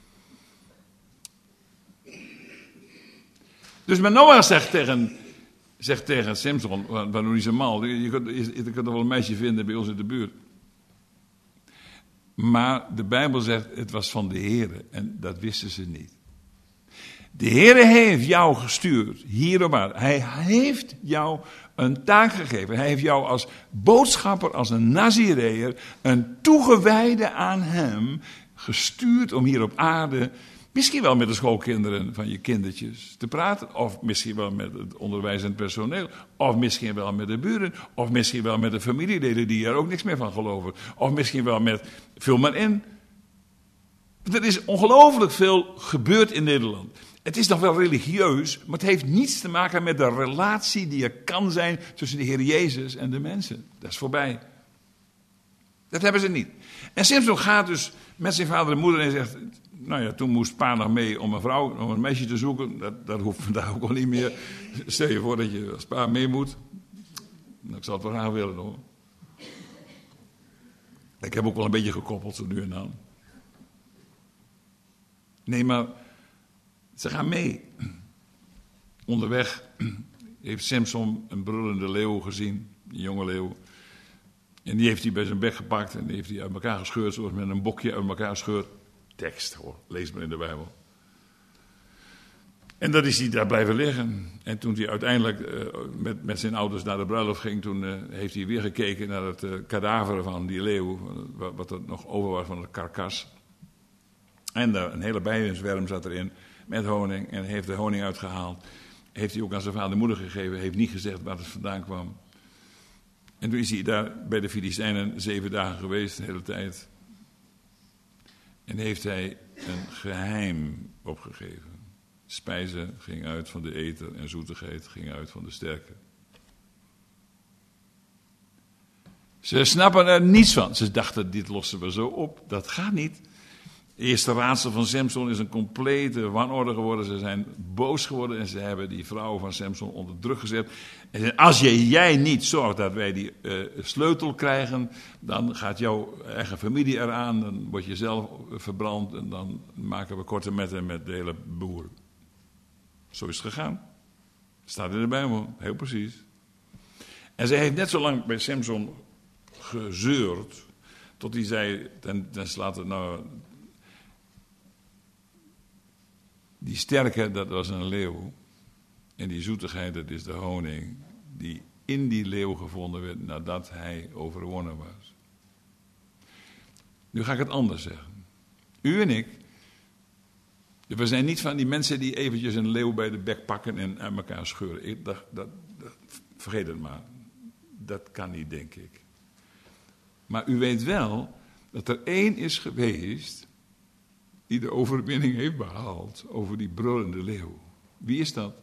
Dus Manoach zegt tegen Simson, waarom niet zo mal? Je kunt er wel een meisje vinden bij ons in de buurt. Maar de Bijbel zegt, het was van de Heere. En dat wisten ze niet. De Heere heeft jou gestuurd hier op aarde. Hij heeft jou een taak gegeven. Hij heeft jou als boodschapper, als een Nazireër, een toegewijde aan hem, gestuurd om hier op aarde, misschien wel met de schoolkinderen van je kindertjes te praten. Of misschien wel met het onderwijzend personeel. Of misschien wel met de buren. Of misschien wel met de familieleden die er ook niks meer van geloven. Of misschien wel met, vul maar in. Er is ongelooflijk veel gebeurd in Nederland. Het is nog wel religieus, maar het heeft niets te maken met de relatie die er kan zijn tussen de Heer Jezus en de mensen. Dat is voorbij. Dat hebben ze niet. En Samson gaat dus met zijn vader en moeder en zegt, nou ja, toen moest pa nog mee om een meisje te zoeken. Dat hoeft vandaag ook al niet meer. Stel je voor dat je als pa mee moet. Nou, ik zal het wel graag willen hoor. Ik heb ook wel een beetje gekoppeld zo nu en dan. Nee, maar ze gaan mee. Onderweg heeft Samson een brullende leeuw gezien, een jonge leeuw. En die heeft hij bij zijn bek gepakt en die heeft hij uit elkaar gescheurd, zoals met een bokje uit elkaar scheurt. Tekst hoor, lees maar in de Bijbel. En dat is hij daar blijven liggen. En toen hij uiteindelijk met zijn ouders naar de bruiloft ging, toen heeft hij weer gekeken naar het kadaver van die leeuw, wat er nog over was van het karkas. En een hele bijenzwerm zat erin met honing en heeft de honing uitgehaald. Heeft hij ook aan zijn vader en moeder gegeven, heeft niet gezegd waar het vandaan kwam. En toen is hij daar bij de Filistijnen 7 dagen geweest, de hele tijd. En heeft hij een geheim opgegeven. Spijzen ging uit van de eter en zoetigheid ging uit van de sterke. Ze snappen er niets van. Ze dachten, dit lossen we zo op. Dat gaat niet. Het eerste raadsel van Samson is een complete wanorde geworden. Ze zijn boos geworden en ze hebben die vrouw van Samson onder druk gezet. En zeiden, als jij niet zorgt dat wij die sleutel krijgen, dan gaat jouw eigen familie eraan. Dan word je zelf verbrand en dan maken we korte metten met de hele boer. Zo is het gegaan. Staat in de Bijbel, heel precies. En zij heeft net zo lang bij Samson gezeurd, tot hij zei, ten slotte, nou, die sterke, dat was een leeuw. En die zoetigheid, dat is de honing die in die leeuw gevonden werd nadat hij overwonnen was. Nu ga ik het anders zeggen. U en ik, we zijn niet van die mensen die eventjes een leeuw bij de bek pakken en aan elkaar scheuren. Vergeet het maar. Dat kan niet, denk ik. Maar u weet wel dat er één is geweest die de overwinning heeft behaald over die brullende leeuw. Wie is dat?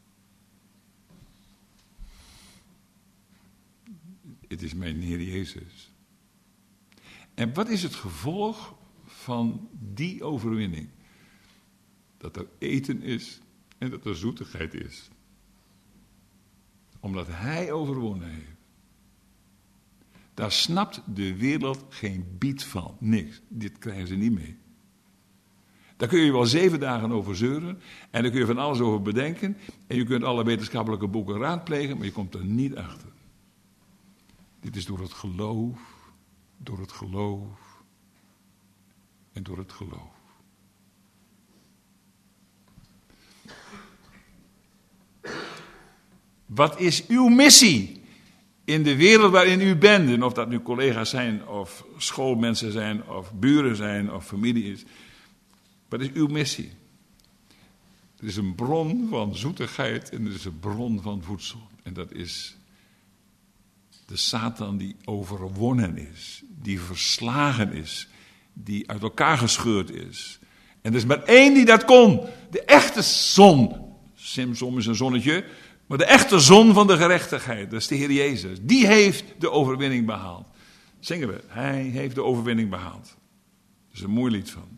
Het is mijn Heer Jezus. En wat is het gevolg van die overwinning? Dat er eten is en dat er zoetigheid is. Omdat Hij overwonnen heeft. Daar snapt de wereld geen biet van. Niks. Dit krijgen ze niet mee. Daar kun je wel 7 dagen over zeuren. En daar kun je van alles over bedenken. En je kunt alle wetenschappelijke boeken raadplegen. Maar je komt er niet achter. Dit is door het geloof. Door het geloof. En door het geloof. Wat is uw missie in de wereld waarin u bent? En of dat nu collega's zijn, of schoolmensen zijn, of buren zijn, of familie is. Wat is uw missie? Er is een bron van zoetigheid en er is een bron van voedsel. En dat is de Satan die overwonnen is, die verslagen is, die uit elkaar gescheurd is. En er is maar één die dat kon, de echte zon. Samson is een zonnetje, maar de echte zon van de gerechtigheid, dat is de Heer Jezus. Die heeft de overwinning behaald. Zingen we, Hij heeft de overwinning behaald. Dat is een mooi lied van.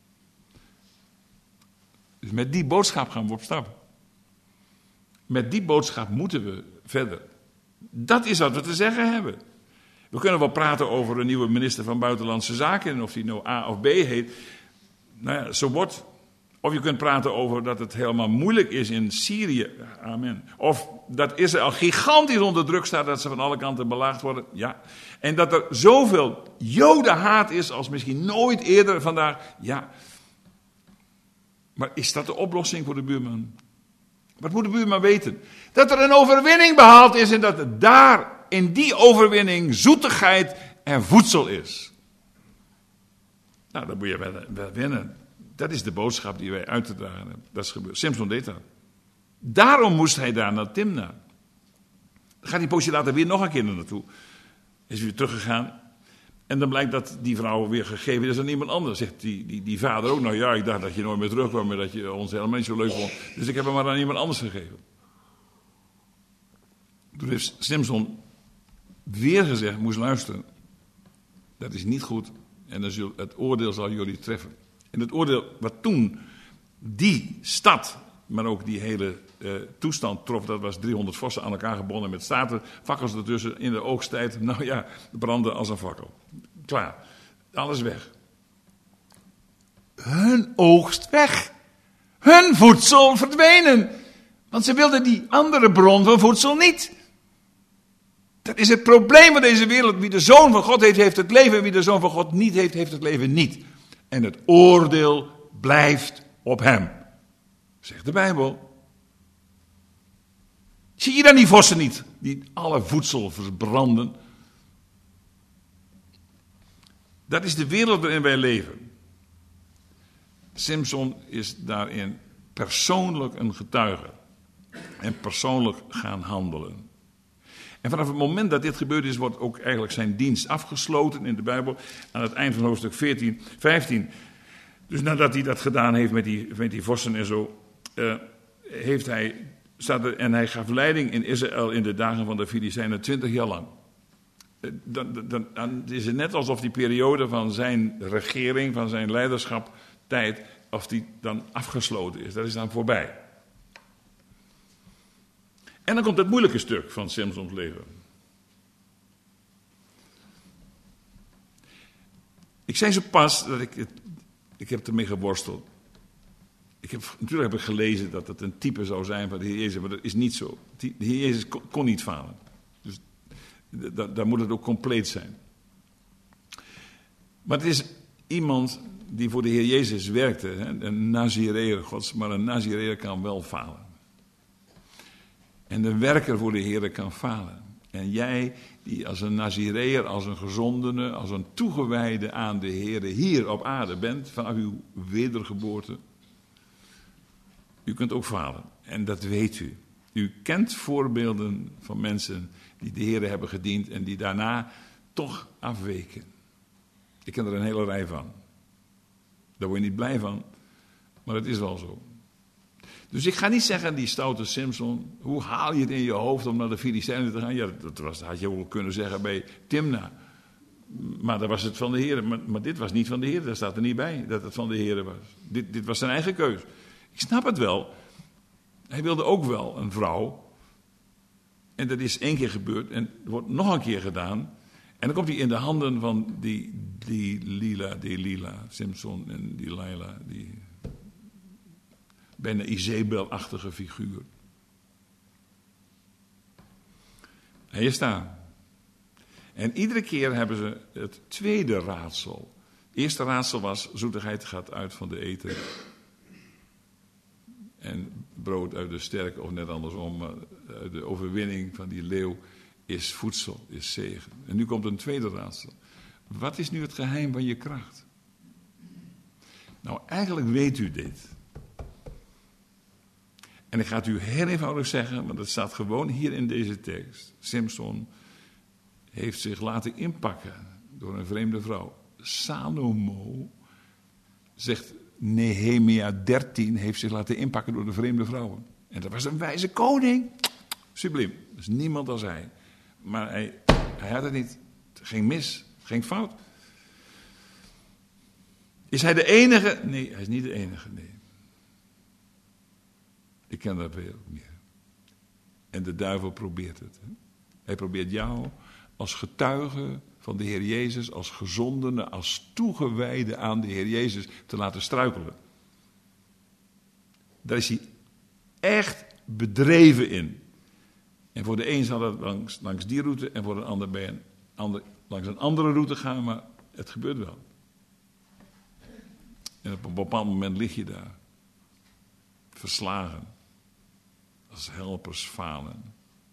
Dus met die boodschap gaan we op stap. Met die boodschap moeten we verder. Dat is wat we te zeggen hebben. We kunnen wel praten over een nieuwe minister van Buitenlandse Zaken. En of die nou A of B heet. Nou ja, zo wordt. Of je kunt praten over dat het helemaal moeilijk is in Syrië. Amen. Of dat Israël gigantisch onder druk staat, dat ze van alle kanten belaagd worden. Ja. En dat er zoveel jodenhaat is als misschien nooit eerder vandaag. Ja. Maar is dat de oplossing voor de buurman? Wat moet de buurman weten? Dat er een overwinning behaald is en dat het daar in die overwinning zoetigheid en voedsel is. Nou, dat moet je wel winnen. Dat is de boodschap die wij uit te dragen hebben. Dat is gebeurd. Simson deed dat. Daarom moest hij daar naar Timna. Dan gaat hij een poosje later weer nog een keer naartoe. Is weer teruggegaan. En dan blijkt dat die vrouw weer gegeven is aan iemand anders. Zegt die vader ook, nou ja, ik dacht dat je nooit meer terugkwam, maar dat je ons helemaal niet zo leuk vond. Dus ik heb hem maar aan iemand anders gegeven. Toen heeft Simson weer gezegd, moest luisteren. Dat is niet goed en het oordeel zal jullie treffen. En het oordeel wat toen die stad, maar ook die hele toestand trof, dat was 300 vossen aan elkaar gebonden met staten, fakkels ertussen in de oogsttijd. Nou ja, brandden als een fakkel. Klaar. Alles weg. Hun oogst weg. Hun voedsel verdwenen. Want ze wilden die andere bron van voedsel niet. Dat is het probleem van deze wereld. Wie de Zoon van God heeft, heeft het leven. En wie de Zoon van God niet heeft, heeft het leven niet. En het oordeel blijft op hem. Zegt de Bijbel. Zie je dan die vossen niet? Die alle voedsel verbranden. Dat is de wereld waarin wij leven. Simson is daarin persoonlijk een getuige. En persoonlijk gaan handelen. En vanaf het moment dat dit gebeurd is, wordt ook eigenlijk zijn dienst afgesloten in de Bijbel. Aan het eind van hoofdstuk 15. Dus nadat hij dat gedaan heeft met die vossen en zo, en hij gaf leiding in Israël in de dagen van de Filistijnen 20 jaar lang. Dan is het net alsof die periode van zijn regering, van zijn leiderschap, tijd, of die dan afgesloten is. Dat is dan voorbij. En dan komt het moeilijke stuk van Simsons leven. Ik zei zo pas dat ik heb ermee geworsteld. Natuurlijk heb ik gelezen dat het een type zou zijn van de Heer Jezus, maar dat is niet zo. De Heer Jezus kon niet falen. Dus daar moet het ook compleet zijn. Maar het is iemand die voor de Heer Jezus werkte. Een Nazireër gods, maar een Nazireër kan wel falen. En de werker voor de Heer kan falen. En jij die als een Nazireër, als een gezondene, als een toegewijde aan de Heer hier op aarde bent, vanaf uw wedergeboorte. U kunt ook falen. En dat weet u. U kent voorbeelden van mensen die de Heer hebben gediend en die daarna toch afweken. Ik ken er een hele rij van. Daar word je niet blij van, maar het is wel zo. Dus ik ga niet zeggen, die stoute Simson, hoe haal je het in je hoofd om naar de Filistijnen te gaan? Ja, dat had je ook kunnen zeggen bij Timna. Maar dat was het van de Heer. Maar dit was niet van de Heer, daar staat er niet bij dat het van de Heer was. Dit was zijn eigen keus. Ik snap het wel. Hij wilde ook wel een vrouw. En dat is 1 keer gebeurd en er wordt nog een keer gedaan. En dan komt hij in de handen van die Lila, Simson en die Laila, die bijna Izebel-achtige figuur. Hij is daar. En iedere keer hebben ze het tweede raadsel. Het eerste raadsel was, zoetigheid gaat uit van de eten. En brood uit de sterke, of net andersom, de overwinning van die leeuw is voedsel, is zegen. En nu komt een tweede raadsel. Wat is nu het geheim van je kracht? Nou, eigenlijk weet u dit. En ik ga het u heel eenvoudig zeggen, want het staat gewoon hier in deze tekst. Simson heeft zich laten inpakken door een vreemde vrouw. Salomo, zegt Nehemia 13, heeft zich laten inpakken door de vreemde vrouwen. En dat was een wijze koning. Subliem. Dus niemand als hij. Maar hij had het niet. Het ging mis. Het ging fout. Is hij de enige? Nee, hij is niet de enige. Nee. Ik ken dat veel meer. En de duivel probeert het. Hè? Hij probeert jou als getuige van de Heer Jezus, als gezondene, als toegewijde aan de Heer Jezus te laten struikelen. Daar is hij echt bedreven in. En voor de een zal het langs die route en voor de ander bij langs een andere route gaan, maar het gebeurt wel. En op een bepaald moment lig je daar. Verslagen. Als helpers falen.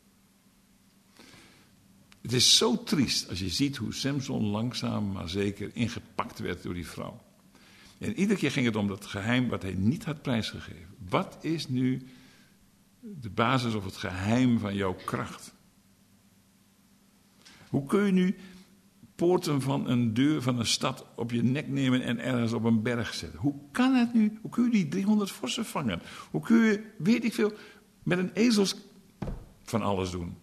Het is zo triest als je ziet hoe Samson langzaam maar zeker ingepakt werd door die vrouw. En iedere keer ging het om dat geheim wat hij niet had prijsgegeven. Wat is nu de basis of het geheim van jouw kracht? Hoe kun je nu poorten van een deur van een stad op je nek nemen en ergens op een berg zetten? Hoe kan het nu? Hoe kun je die 300 vossen vangen? Hoe kun je, weet ik veel, met een ezels van alles doen?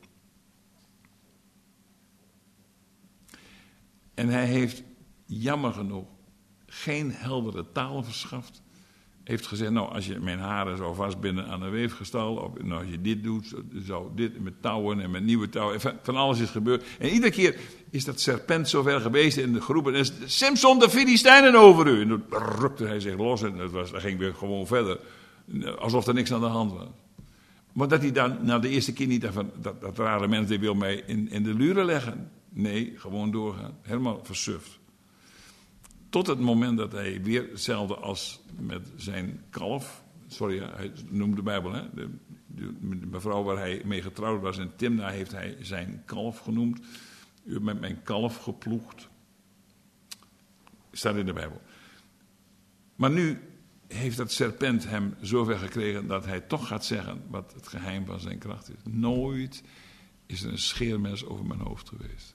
En hij heeft, jammer genoeg, geen heldere taal verschaft. Heeft gezegd, nou, als je mijn haren zo vastbinden aan een weefgestal, of nou, als je dit doet, zo dit met touwen en met nieuwe touwen, van alles is gebeurd. En iedere keer is dat serpent zover geweest in de groep, en is Samson, de Filistijnen over u. En toen rukte hij zich los en hij ging weer gewoon verder, alsof er niks aan de hand was. Maar dat hij dan, nou, de eerste keer niet van dat rare mens die wil mij in de luren leggen. Nee, gewoon doorgaan. Helemaal versuft. Tot het moment dat hij weer hetzelfde als met zijn kalf. Sorry, hij noemt de Bijbel. Hè? De mevrouw waar hij mee getrouwd was in Timna heeft hij zijn kalf genoemd. U hebt met mijn kalf geploegd. Staat in de Bijbel. Maar nu heeft dat serpent hem zover gekregen dat hij toch gaat zeggen wat het geheim van zijn kracht is. Nooit is er een scheermes over mijn hoofd geweest.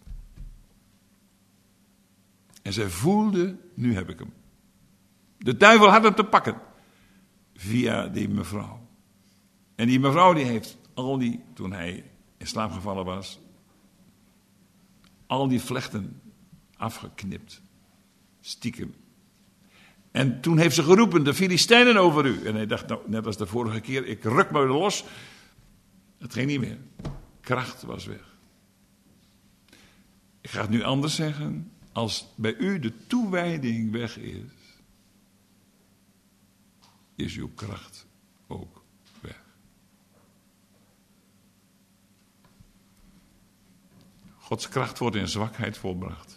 En zij voelde, nu heb ik hem. De duivel had hem te pakken. Via die mevrouw. En die mevrouw die heeft toen hij in slaap gevallen was, al die vlechten afgeknipt. Stiekem. En toen heeft ze geroepen, de Filistijnen over u. En hij dacht, nou, net als de vorige keer, ik ruk me los. Het ging niet meer. Kracht was weg. Ik ga het nu anders zeggen. Als bij u de toewijding weg is uw kracht ook weg. Gods kracht wordt in zwakheid volbracht.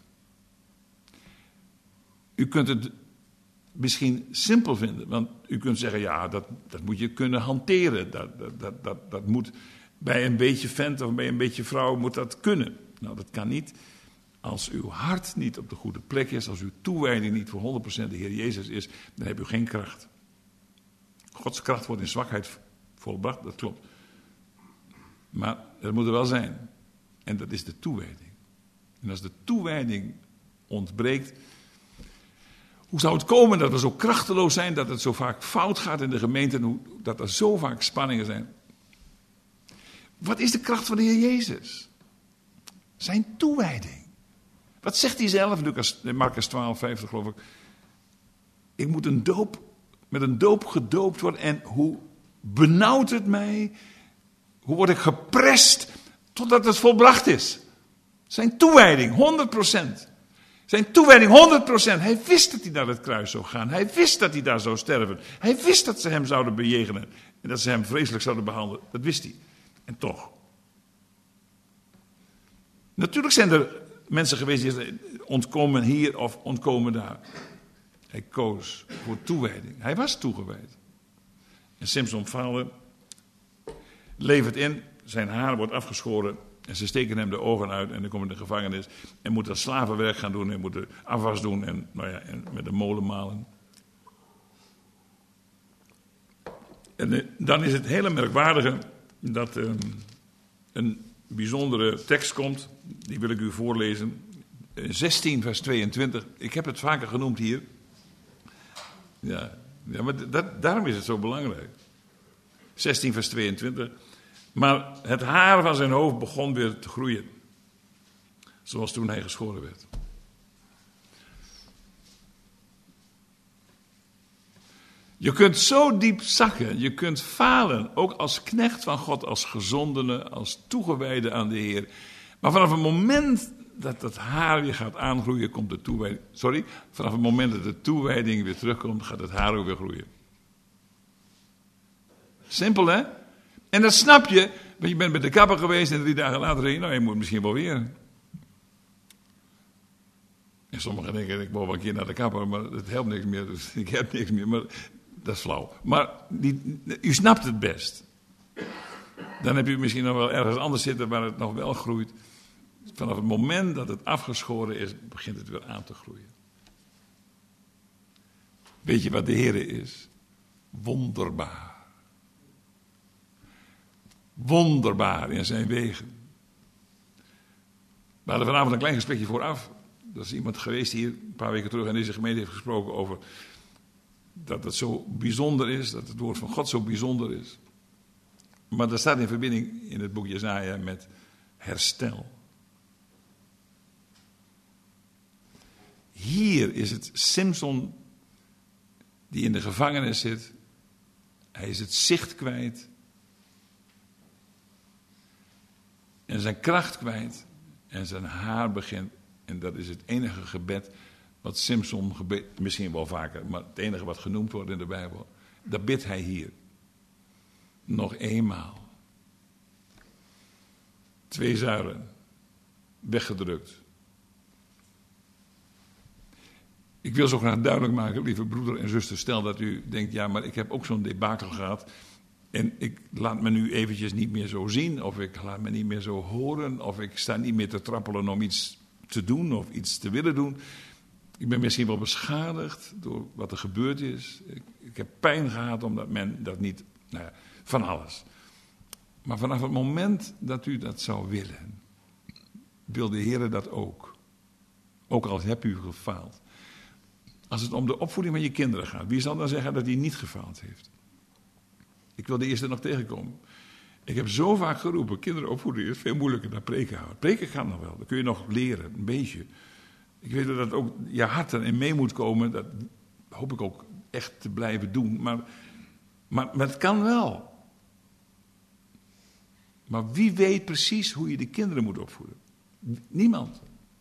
U kunt het misschien simpel vinden, want u kunt zeggen, ja, dat moet je kunnen hanteren. Dat moet bij een beetje vent of bij een beetje vrouw moet dat kunnen. Nou, dat kan niet. Als uw hart niet op de goede plek is, als uw toewijding niet voor 100% de Heer Jezus is, dan heb u geen kracht. Gods kracht wordt in zwakheid volbracht, dat klopt. Maar het moet er wel zijn. En dat is de toewijding. En als de toewijding ontbreekt, hoe zou het komen dat we zo krachteloos zijn, dat het zo vaak fout gaat in de gemeente, dat er zo vaak spanningen zijn? Wat is de kracht van de Heer Jezus? Zijn toewijding. Wat zegt hij zelf, Marcus 12:50 geloof ik. Ik moet met een doop gedoopt worden. En hoe benauwt het mij? Hoe word ik geprest totdat het volbracht is? Zijn toewijding, 100%. Zijn toewijding, 100%. Hij wist dat hij naar het kruis zou gaan. Hij wist dat hij daar zou sterven. Hij wist dat ze hem zouden bejegenen. En dat ze hem vreselijk zouden behandelen. Dat wist hij. En toch. Natuurlijk zijn er mensen geweest die ontkomen hier of ontkomen daar. Hij koos voor toewijding. Hij was toegewijd. En Samson faalde, levert in, zijn haar wordt afgeschoren en ze steken hem de ogen uit en dan komt in de gevangenis en moet dat slavenwerk gaan doen en moet de afwas doen en, en met de molen malen. En dan is het hele merkwaardige dat een bijzondere tekst komt, die wil ik u voorlezen. 16 vers 22, ik heb het vaker genoemd hier. Ja maar daarom is het zo belangrijk. 16 vers 22. Maar het haar van zijn hoofd begon weer te groeien. Zoals toen hij geschoren werd. Je kunt zo diep zakken, je kunt falen, ook als knecht van God, als gezondene, als toegewijde aan de Heer. Maar vanaf het moment dat het haar weer gaat aangroeien, komt de toewijding. Vanaf het moment dat de toewijding weer terugkomt, gaat het haar ook weer groeien. Simpel, hè? En dat snap je, want je bent bij de kapper geweest en 3 dagen later denk je, nou, je moet misschien wel weer. En sommigen denken, ik wil wel een keer naar de kapper, maar het helpt niks meer, dus ik heb niks meer. Maar dat is flauw. Maar u snapt het best. Dan heb u misschien nog wel ergens anders zitten waar het nog wel groeit. Vanaf het moment dat het afgeschoren is, begint het weer aan te groeien. Weet je wat de Heere is? Wonderbaar. Wonderbaar in zijn wegen. We hadden vanavond een klein gesprekje vooraf. Er is iemand geweest hier een paar weken terug in deze gemeente heeft gesproken over dat het zo bijzonder is, dat het woord van God zo bijzonder is. Maar dat staat in verbinding in het boek Jesaja met herstel. Hier is het Simson die in de gevangenis zit. Hij is het zicht kwijt. En zijn kracht kwijt. En zijn haar begint. En dat is het enige gebed wat Simson gebedt, misschien wel vaker, maar het enige wat genoemd wordt in de Bijbel. Dat bidt hij hier. Nog eenmaal. 2 zuilen. Weggedrukt. Ik wil zo graag duidelijk maken, lieve broeder en zuster, stel dat u denkt, ja, maar ik heb ook zo'n debakel gehad. En ik laat me nu eventjes niet meer zo zien, of ik laat me niet meer zo horen, of ik sta niet meer te trappelen om iets te doen of iets te willen doen. Ik ben misschien wel beschadigd door wat er gebeurd is. Ik heb pijn gehad omdat men dat niet, nou ja, van alles. Maar vanaf het moment dat u dat zou willen, wil de Heer dat ook. Ook al heb u gefaald. Als het om de opvoeding van je kinderen gaat, wie zal dan zeggen dat hij niet gefaald heeft? Ik wil de eerste nog tegenkomen. Ik heb zo vaak geroepen, kinderen opvoeden is veel moeilijker dan preken houden. Preken kan nog wel, dat kun je nog leren, een beetje. Ik weet dat ook je hart erin mee moet komen, dat hoop ik ook echt te blijven doen. Maar het kan wel. Maar wie weet precies hoe je de kinderen moet opvoeden? Niemand.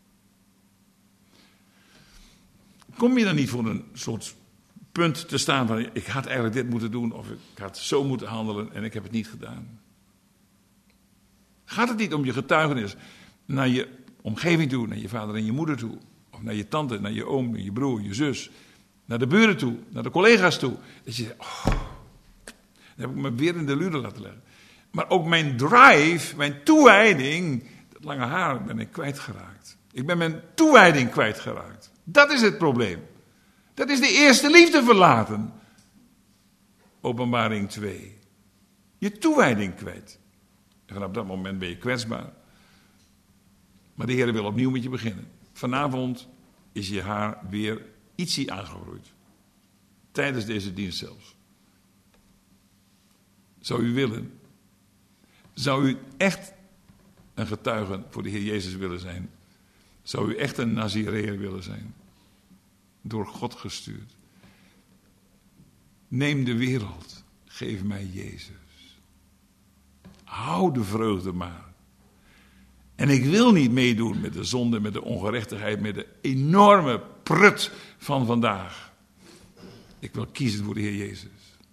Kom je dan niet voor een soort punt te staan van ik had eigenlijk dit moeten doen of ik had zo moeten handelen en ik heb het niet gedaan? Gaat het niet om je getuigenis naar je omgeving toe, naar je vader en je moeder toe, of naar je tante, naar je oom, naar je broer, je zus, naar de buren toe, naar de collega's toe? Dat je zegt, dan heb ik me weer in de luren laten leggen. Maar ook mijn drive, mijn toewijding, dat lange haar ben ik kwijtgeraakt. Ik ben mijn toewijding kwijtgeraakt. Dat is het probleem. Dat is de eerste liefde verlaten. Openbaring 2. Je toewijding kwijt. En vanaf dat moment ben je kwetsbaar. Maar de Heer wil opnieuw met je beginnen. Vanavond is je haar weer ietsie aangegroeid. Tijdens deze dienst zelfs. Zou u willen? Zou u echt een getuige voor de Heer Jezus willen zijn? Zou u echt een Nazireër willen zijn? Door God gestuurd. Neem de wereld. Geef mij Jezus. Hou de vreugde maar. En ik wil niet meedoen met de zonde, met de ongerechtigheid, met de enorme prut van vandaag. Ik wil kiezen voor de Heer Jezus.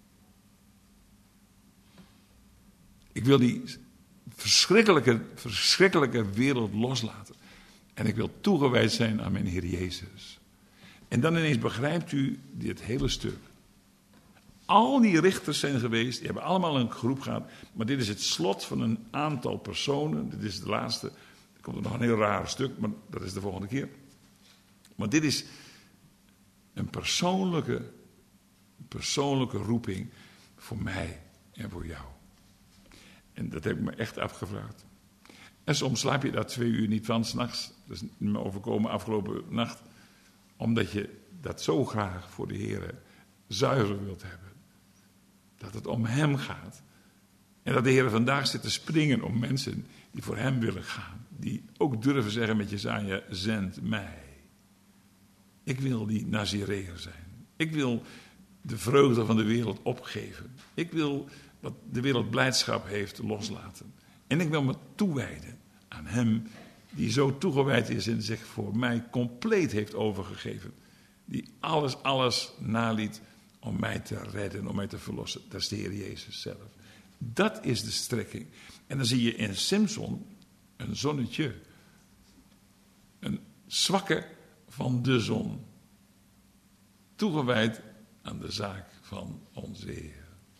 Ik wil die verschrikkelijke wereld loslaten. En ik wil toegewijd zijn aan mijn Heer Jezus. En dan ineens begrijpt u dit hele stuk. Al die richters zijn geweest, die hebben allemaal een groep gehad. Maar dit is het slot van een aantal personen. Dit is de laatste. Er komt er nog een heel raar stuk, maar dat is de volgende keer. Maar dit is een persoonlijke roeping voor mij en voor jou. En dat heb ik me echt afgevraagd. En soms slaap je daar 2 uur niet van, 's nachts. Dat is me overkomen afgelopen nacht. Omdat je dat zo graag voor de Heer zuiver wilt hebben. Dat het om Hem gaat. En dat de Heer vandaag zit te springen om mensen die voor Hem willen gaan. Die ook durven zeggen met Jesaja, zend mij. Ik wil die Nazireër zijn. Ik wil de vreugde van de wereld opgeven. Ik wil wat de wereld blijdschap heeft loslaten. En ik wil me toewijden aan Hem die zo toegewijd is en zich voor mij compleet heeft overgegeven. Die alles naliet om mij te redden, om mij te verlossen. Dat is de Heer Jezus zelf. Dat is de strekking. En dan zie je in Simson een zonnetje. Een zwakke van de zon. Toegewijd aan de zaak van onze Heer.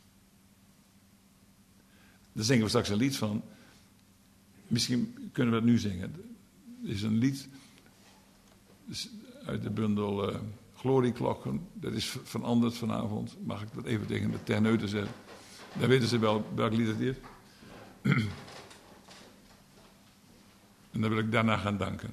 Daar zingen we straks een lied van. Misschien kunnen we het nu zingen. Er is een lied uit de bundel Glorieklokken. Dat is veranderd vanavond. Mag ik dat even tegen de terneuten zeggen? Dan weten ze wel welk lied het is. En dan wil ik daarna gaan danken.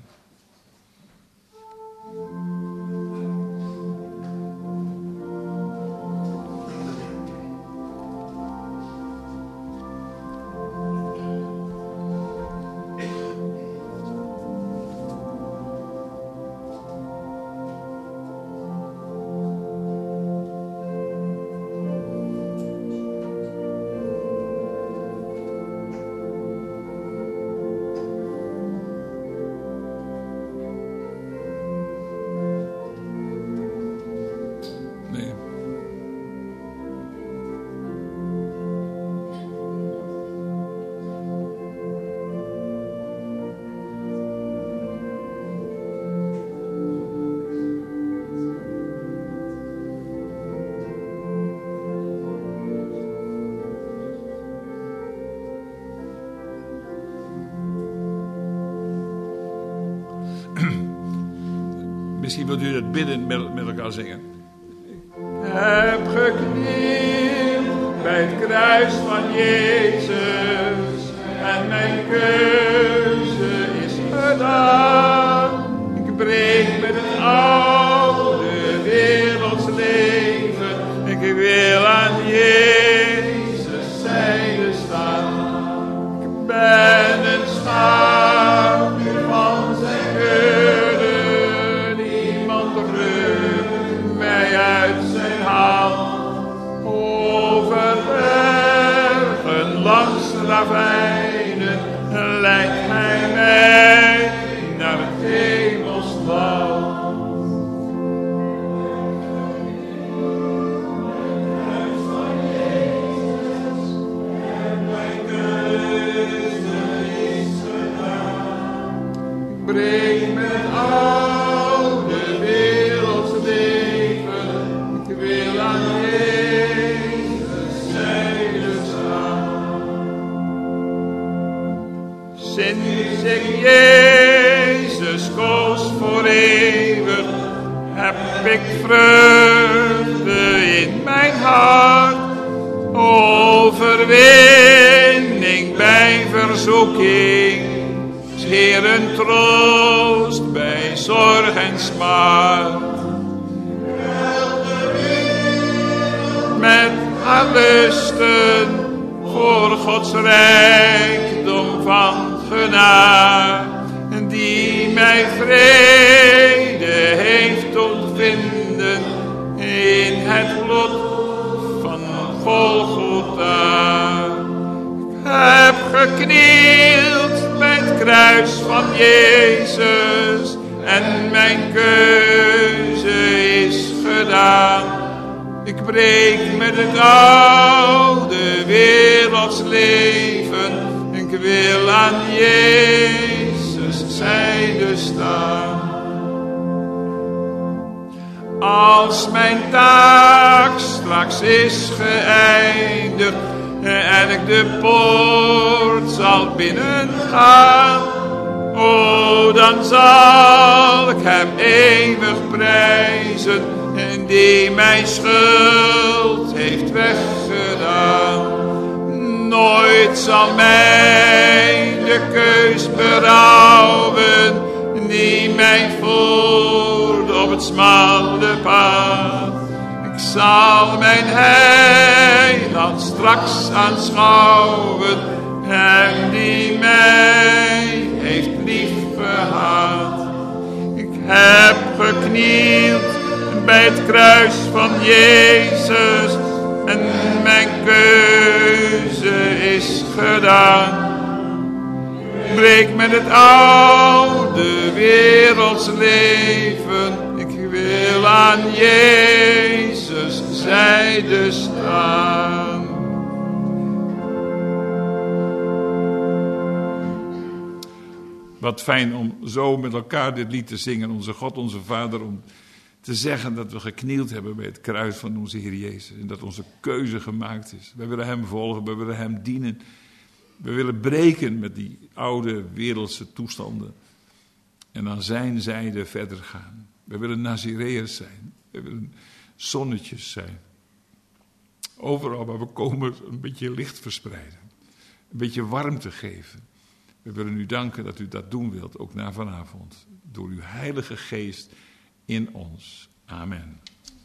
Misschien wilt u het bidden met elkaar zingen. Ik heb geknield bij het kruis van Jezus en mijn keuze is gedaan. Ik breek met het oude werelds leven. Ik wil aan Jezus zijde staan. Ik ben een schaduw van zijn keuze. Uit zijn hand, over bergen, langs ravijnen, leidt hij mij naar het hemelsland. Het huis van Jezus en mijn keuze is gedaan. Ik breek met oude werelds leven. Ik wil aan Jezus zijde staan. Sinds ik Jezus koos voor eeuwig, heb ik vreugde in mijn hart. Overwinning bij verzoeking, Heer een troost bij zorg en smart. Met haar lusten voor Gods rijkdom van genade, die mij vrede heeft doen vinden in het lot van Golgotha. Ik heb geknield bij het kruis van Jezus en mijn keuze is gedaan. Ik breek met het oude werelds leven. Ik wil aan Jezus zijde staan. Als mijn taak straks is geëindigd en ik de poort zal binnengaan, oh, dan zal ik hem eeuwig prijzen, die mijn schuld heeft weggedaan. Nooit zal mij de keus berouwen, die mij voert op het smalle pad. Ik zal mijn heiland straks aanschouwen, hem die mij heeft lief gehad. Ik heb geknield bij het kruis van Jezus en mijn keuze is gedaan. Breek met het oude werelds leven. Ik wil aan Jezus zijde staan. Wat fijn om zo met elkaar dit lied te zingen, onze God, onze Vader, om te zeggen dat we geknield hebben bij het kruis van onze Heer Jezus. En dat onze keuze gemaakt is. We willen Hem volgen, we willen Hem dienen. We willen breken met die oude wereldse toestanden. En aan zijn zijde verder gaan. We willen Nazireërs zijn. We willen zonnetjes zijn. Overal waar we komen een beetje licht verspreiden. Een beetje warmte geven. We willen u danken dat u dat doen wilt, ook na vanavond. Door uw Heilige Geest in ons. Amen.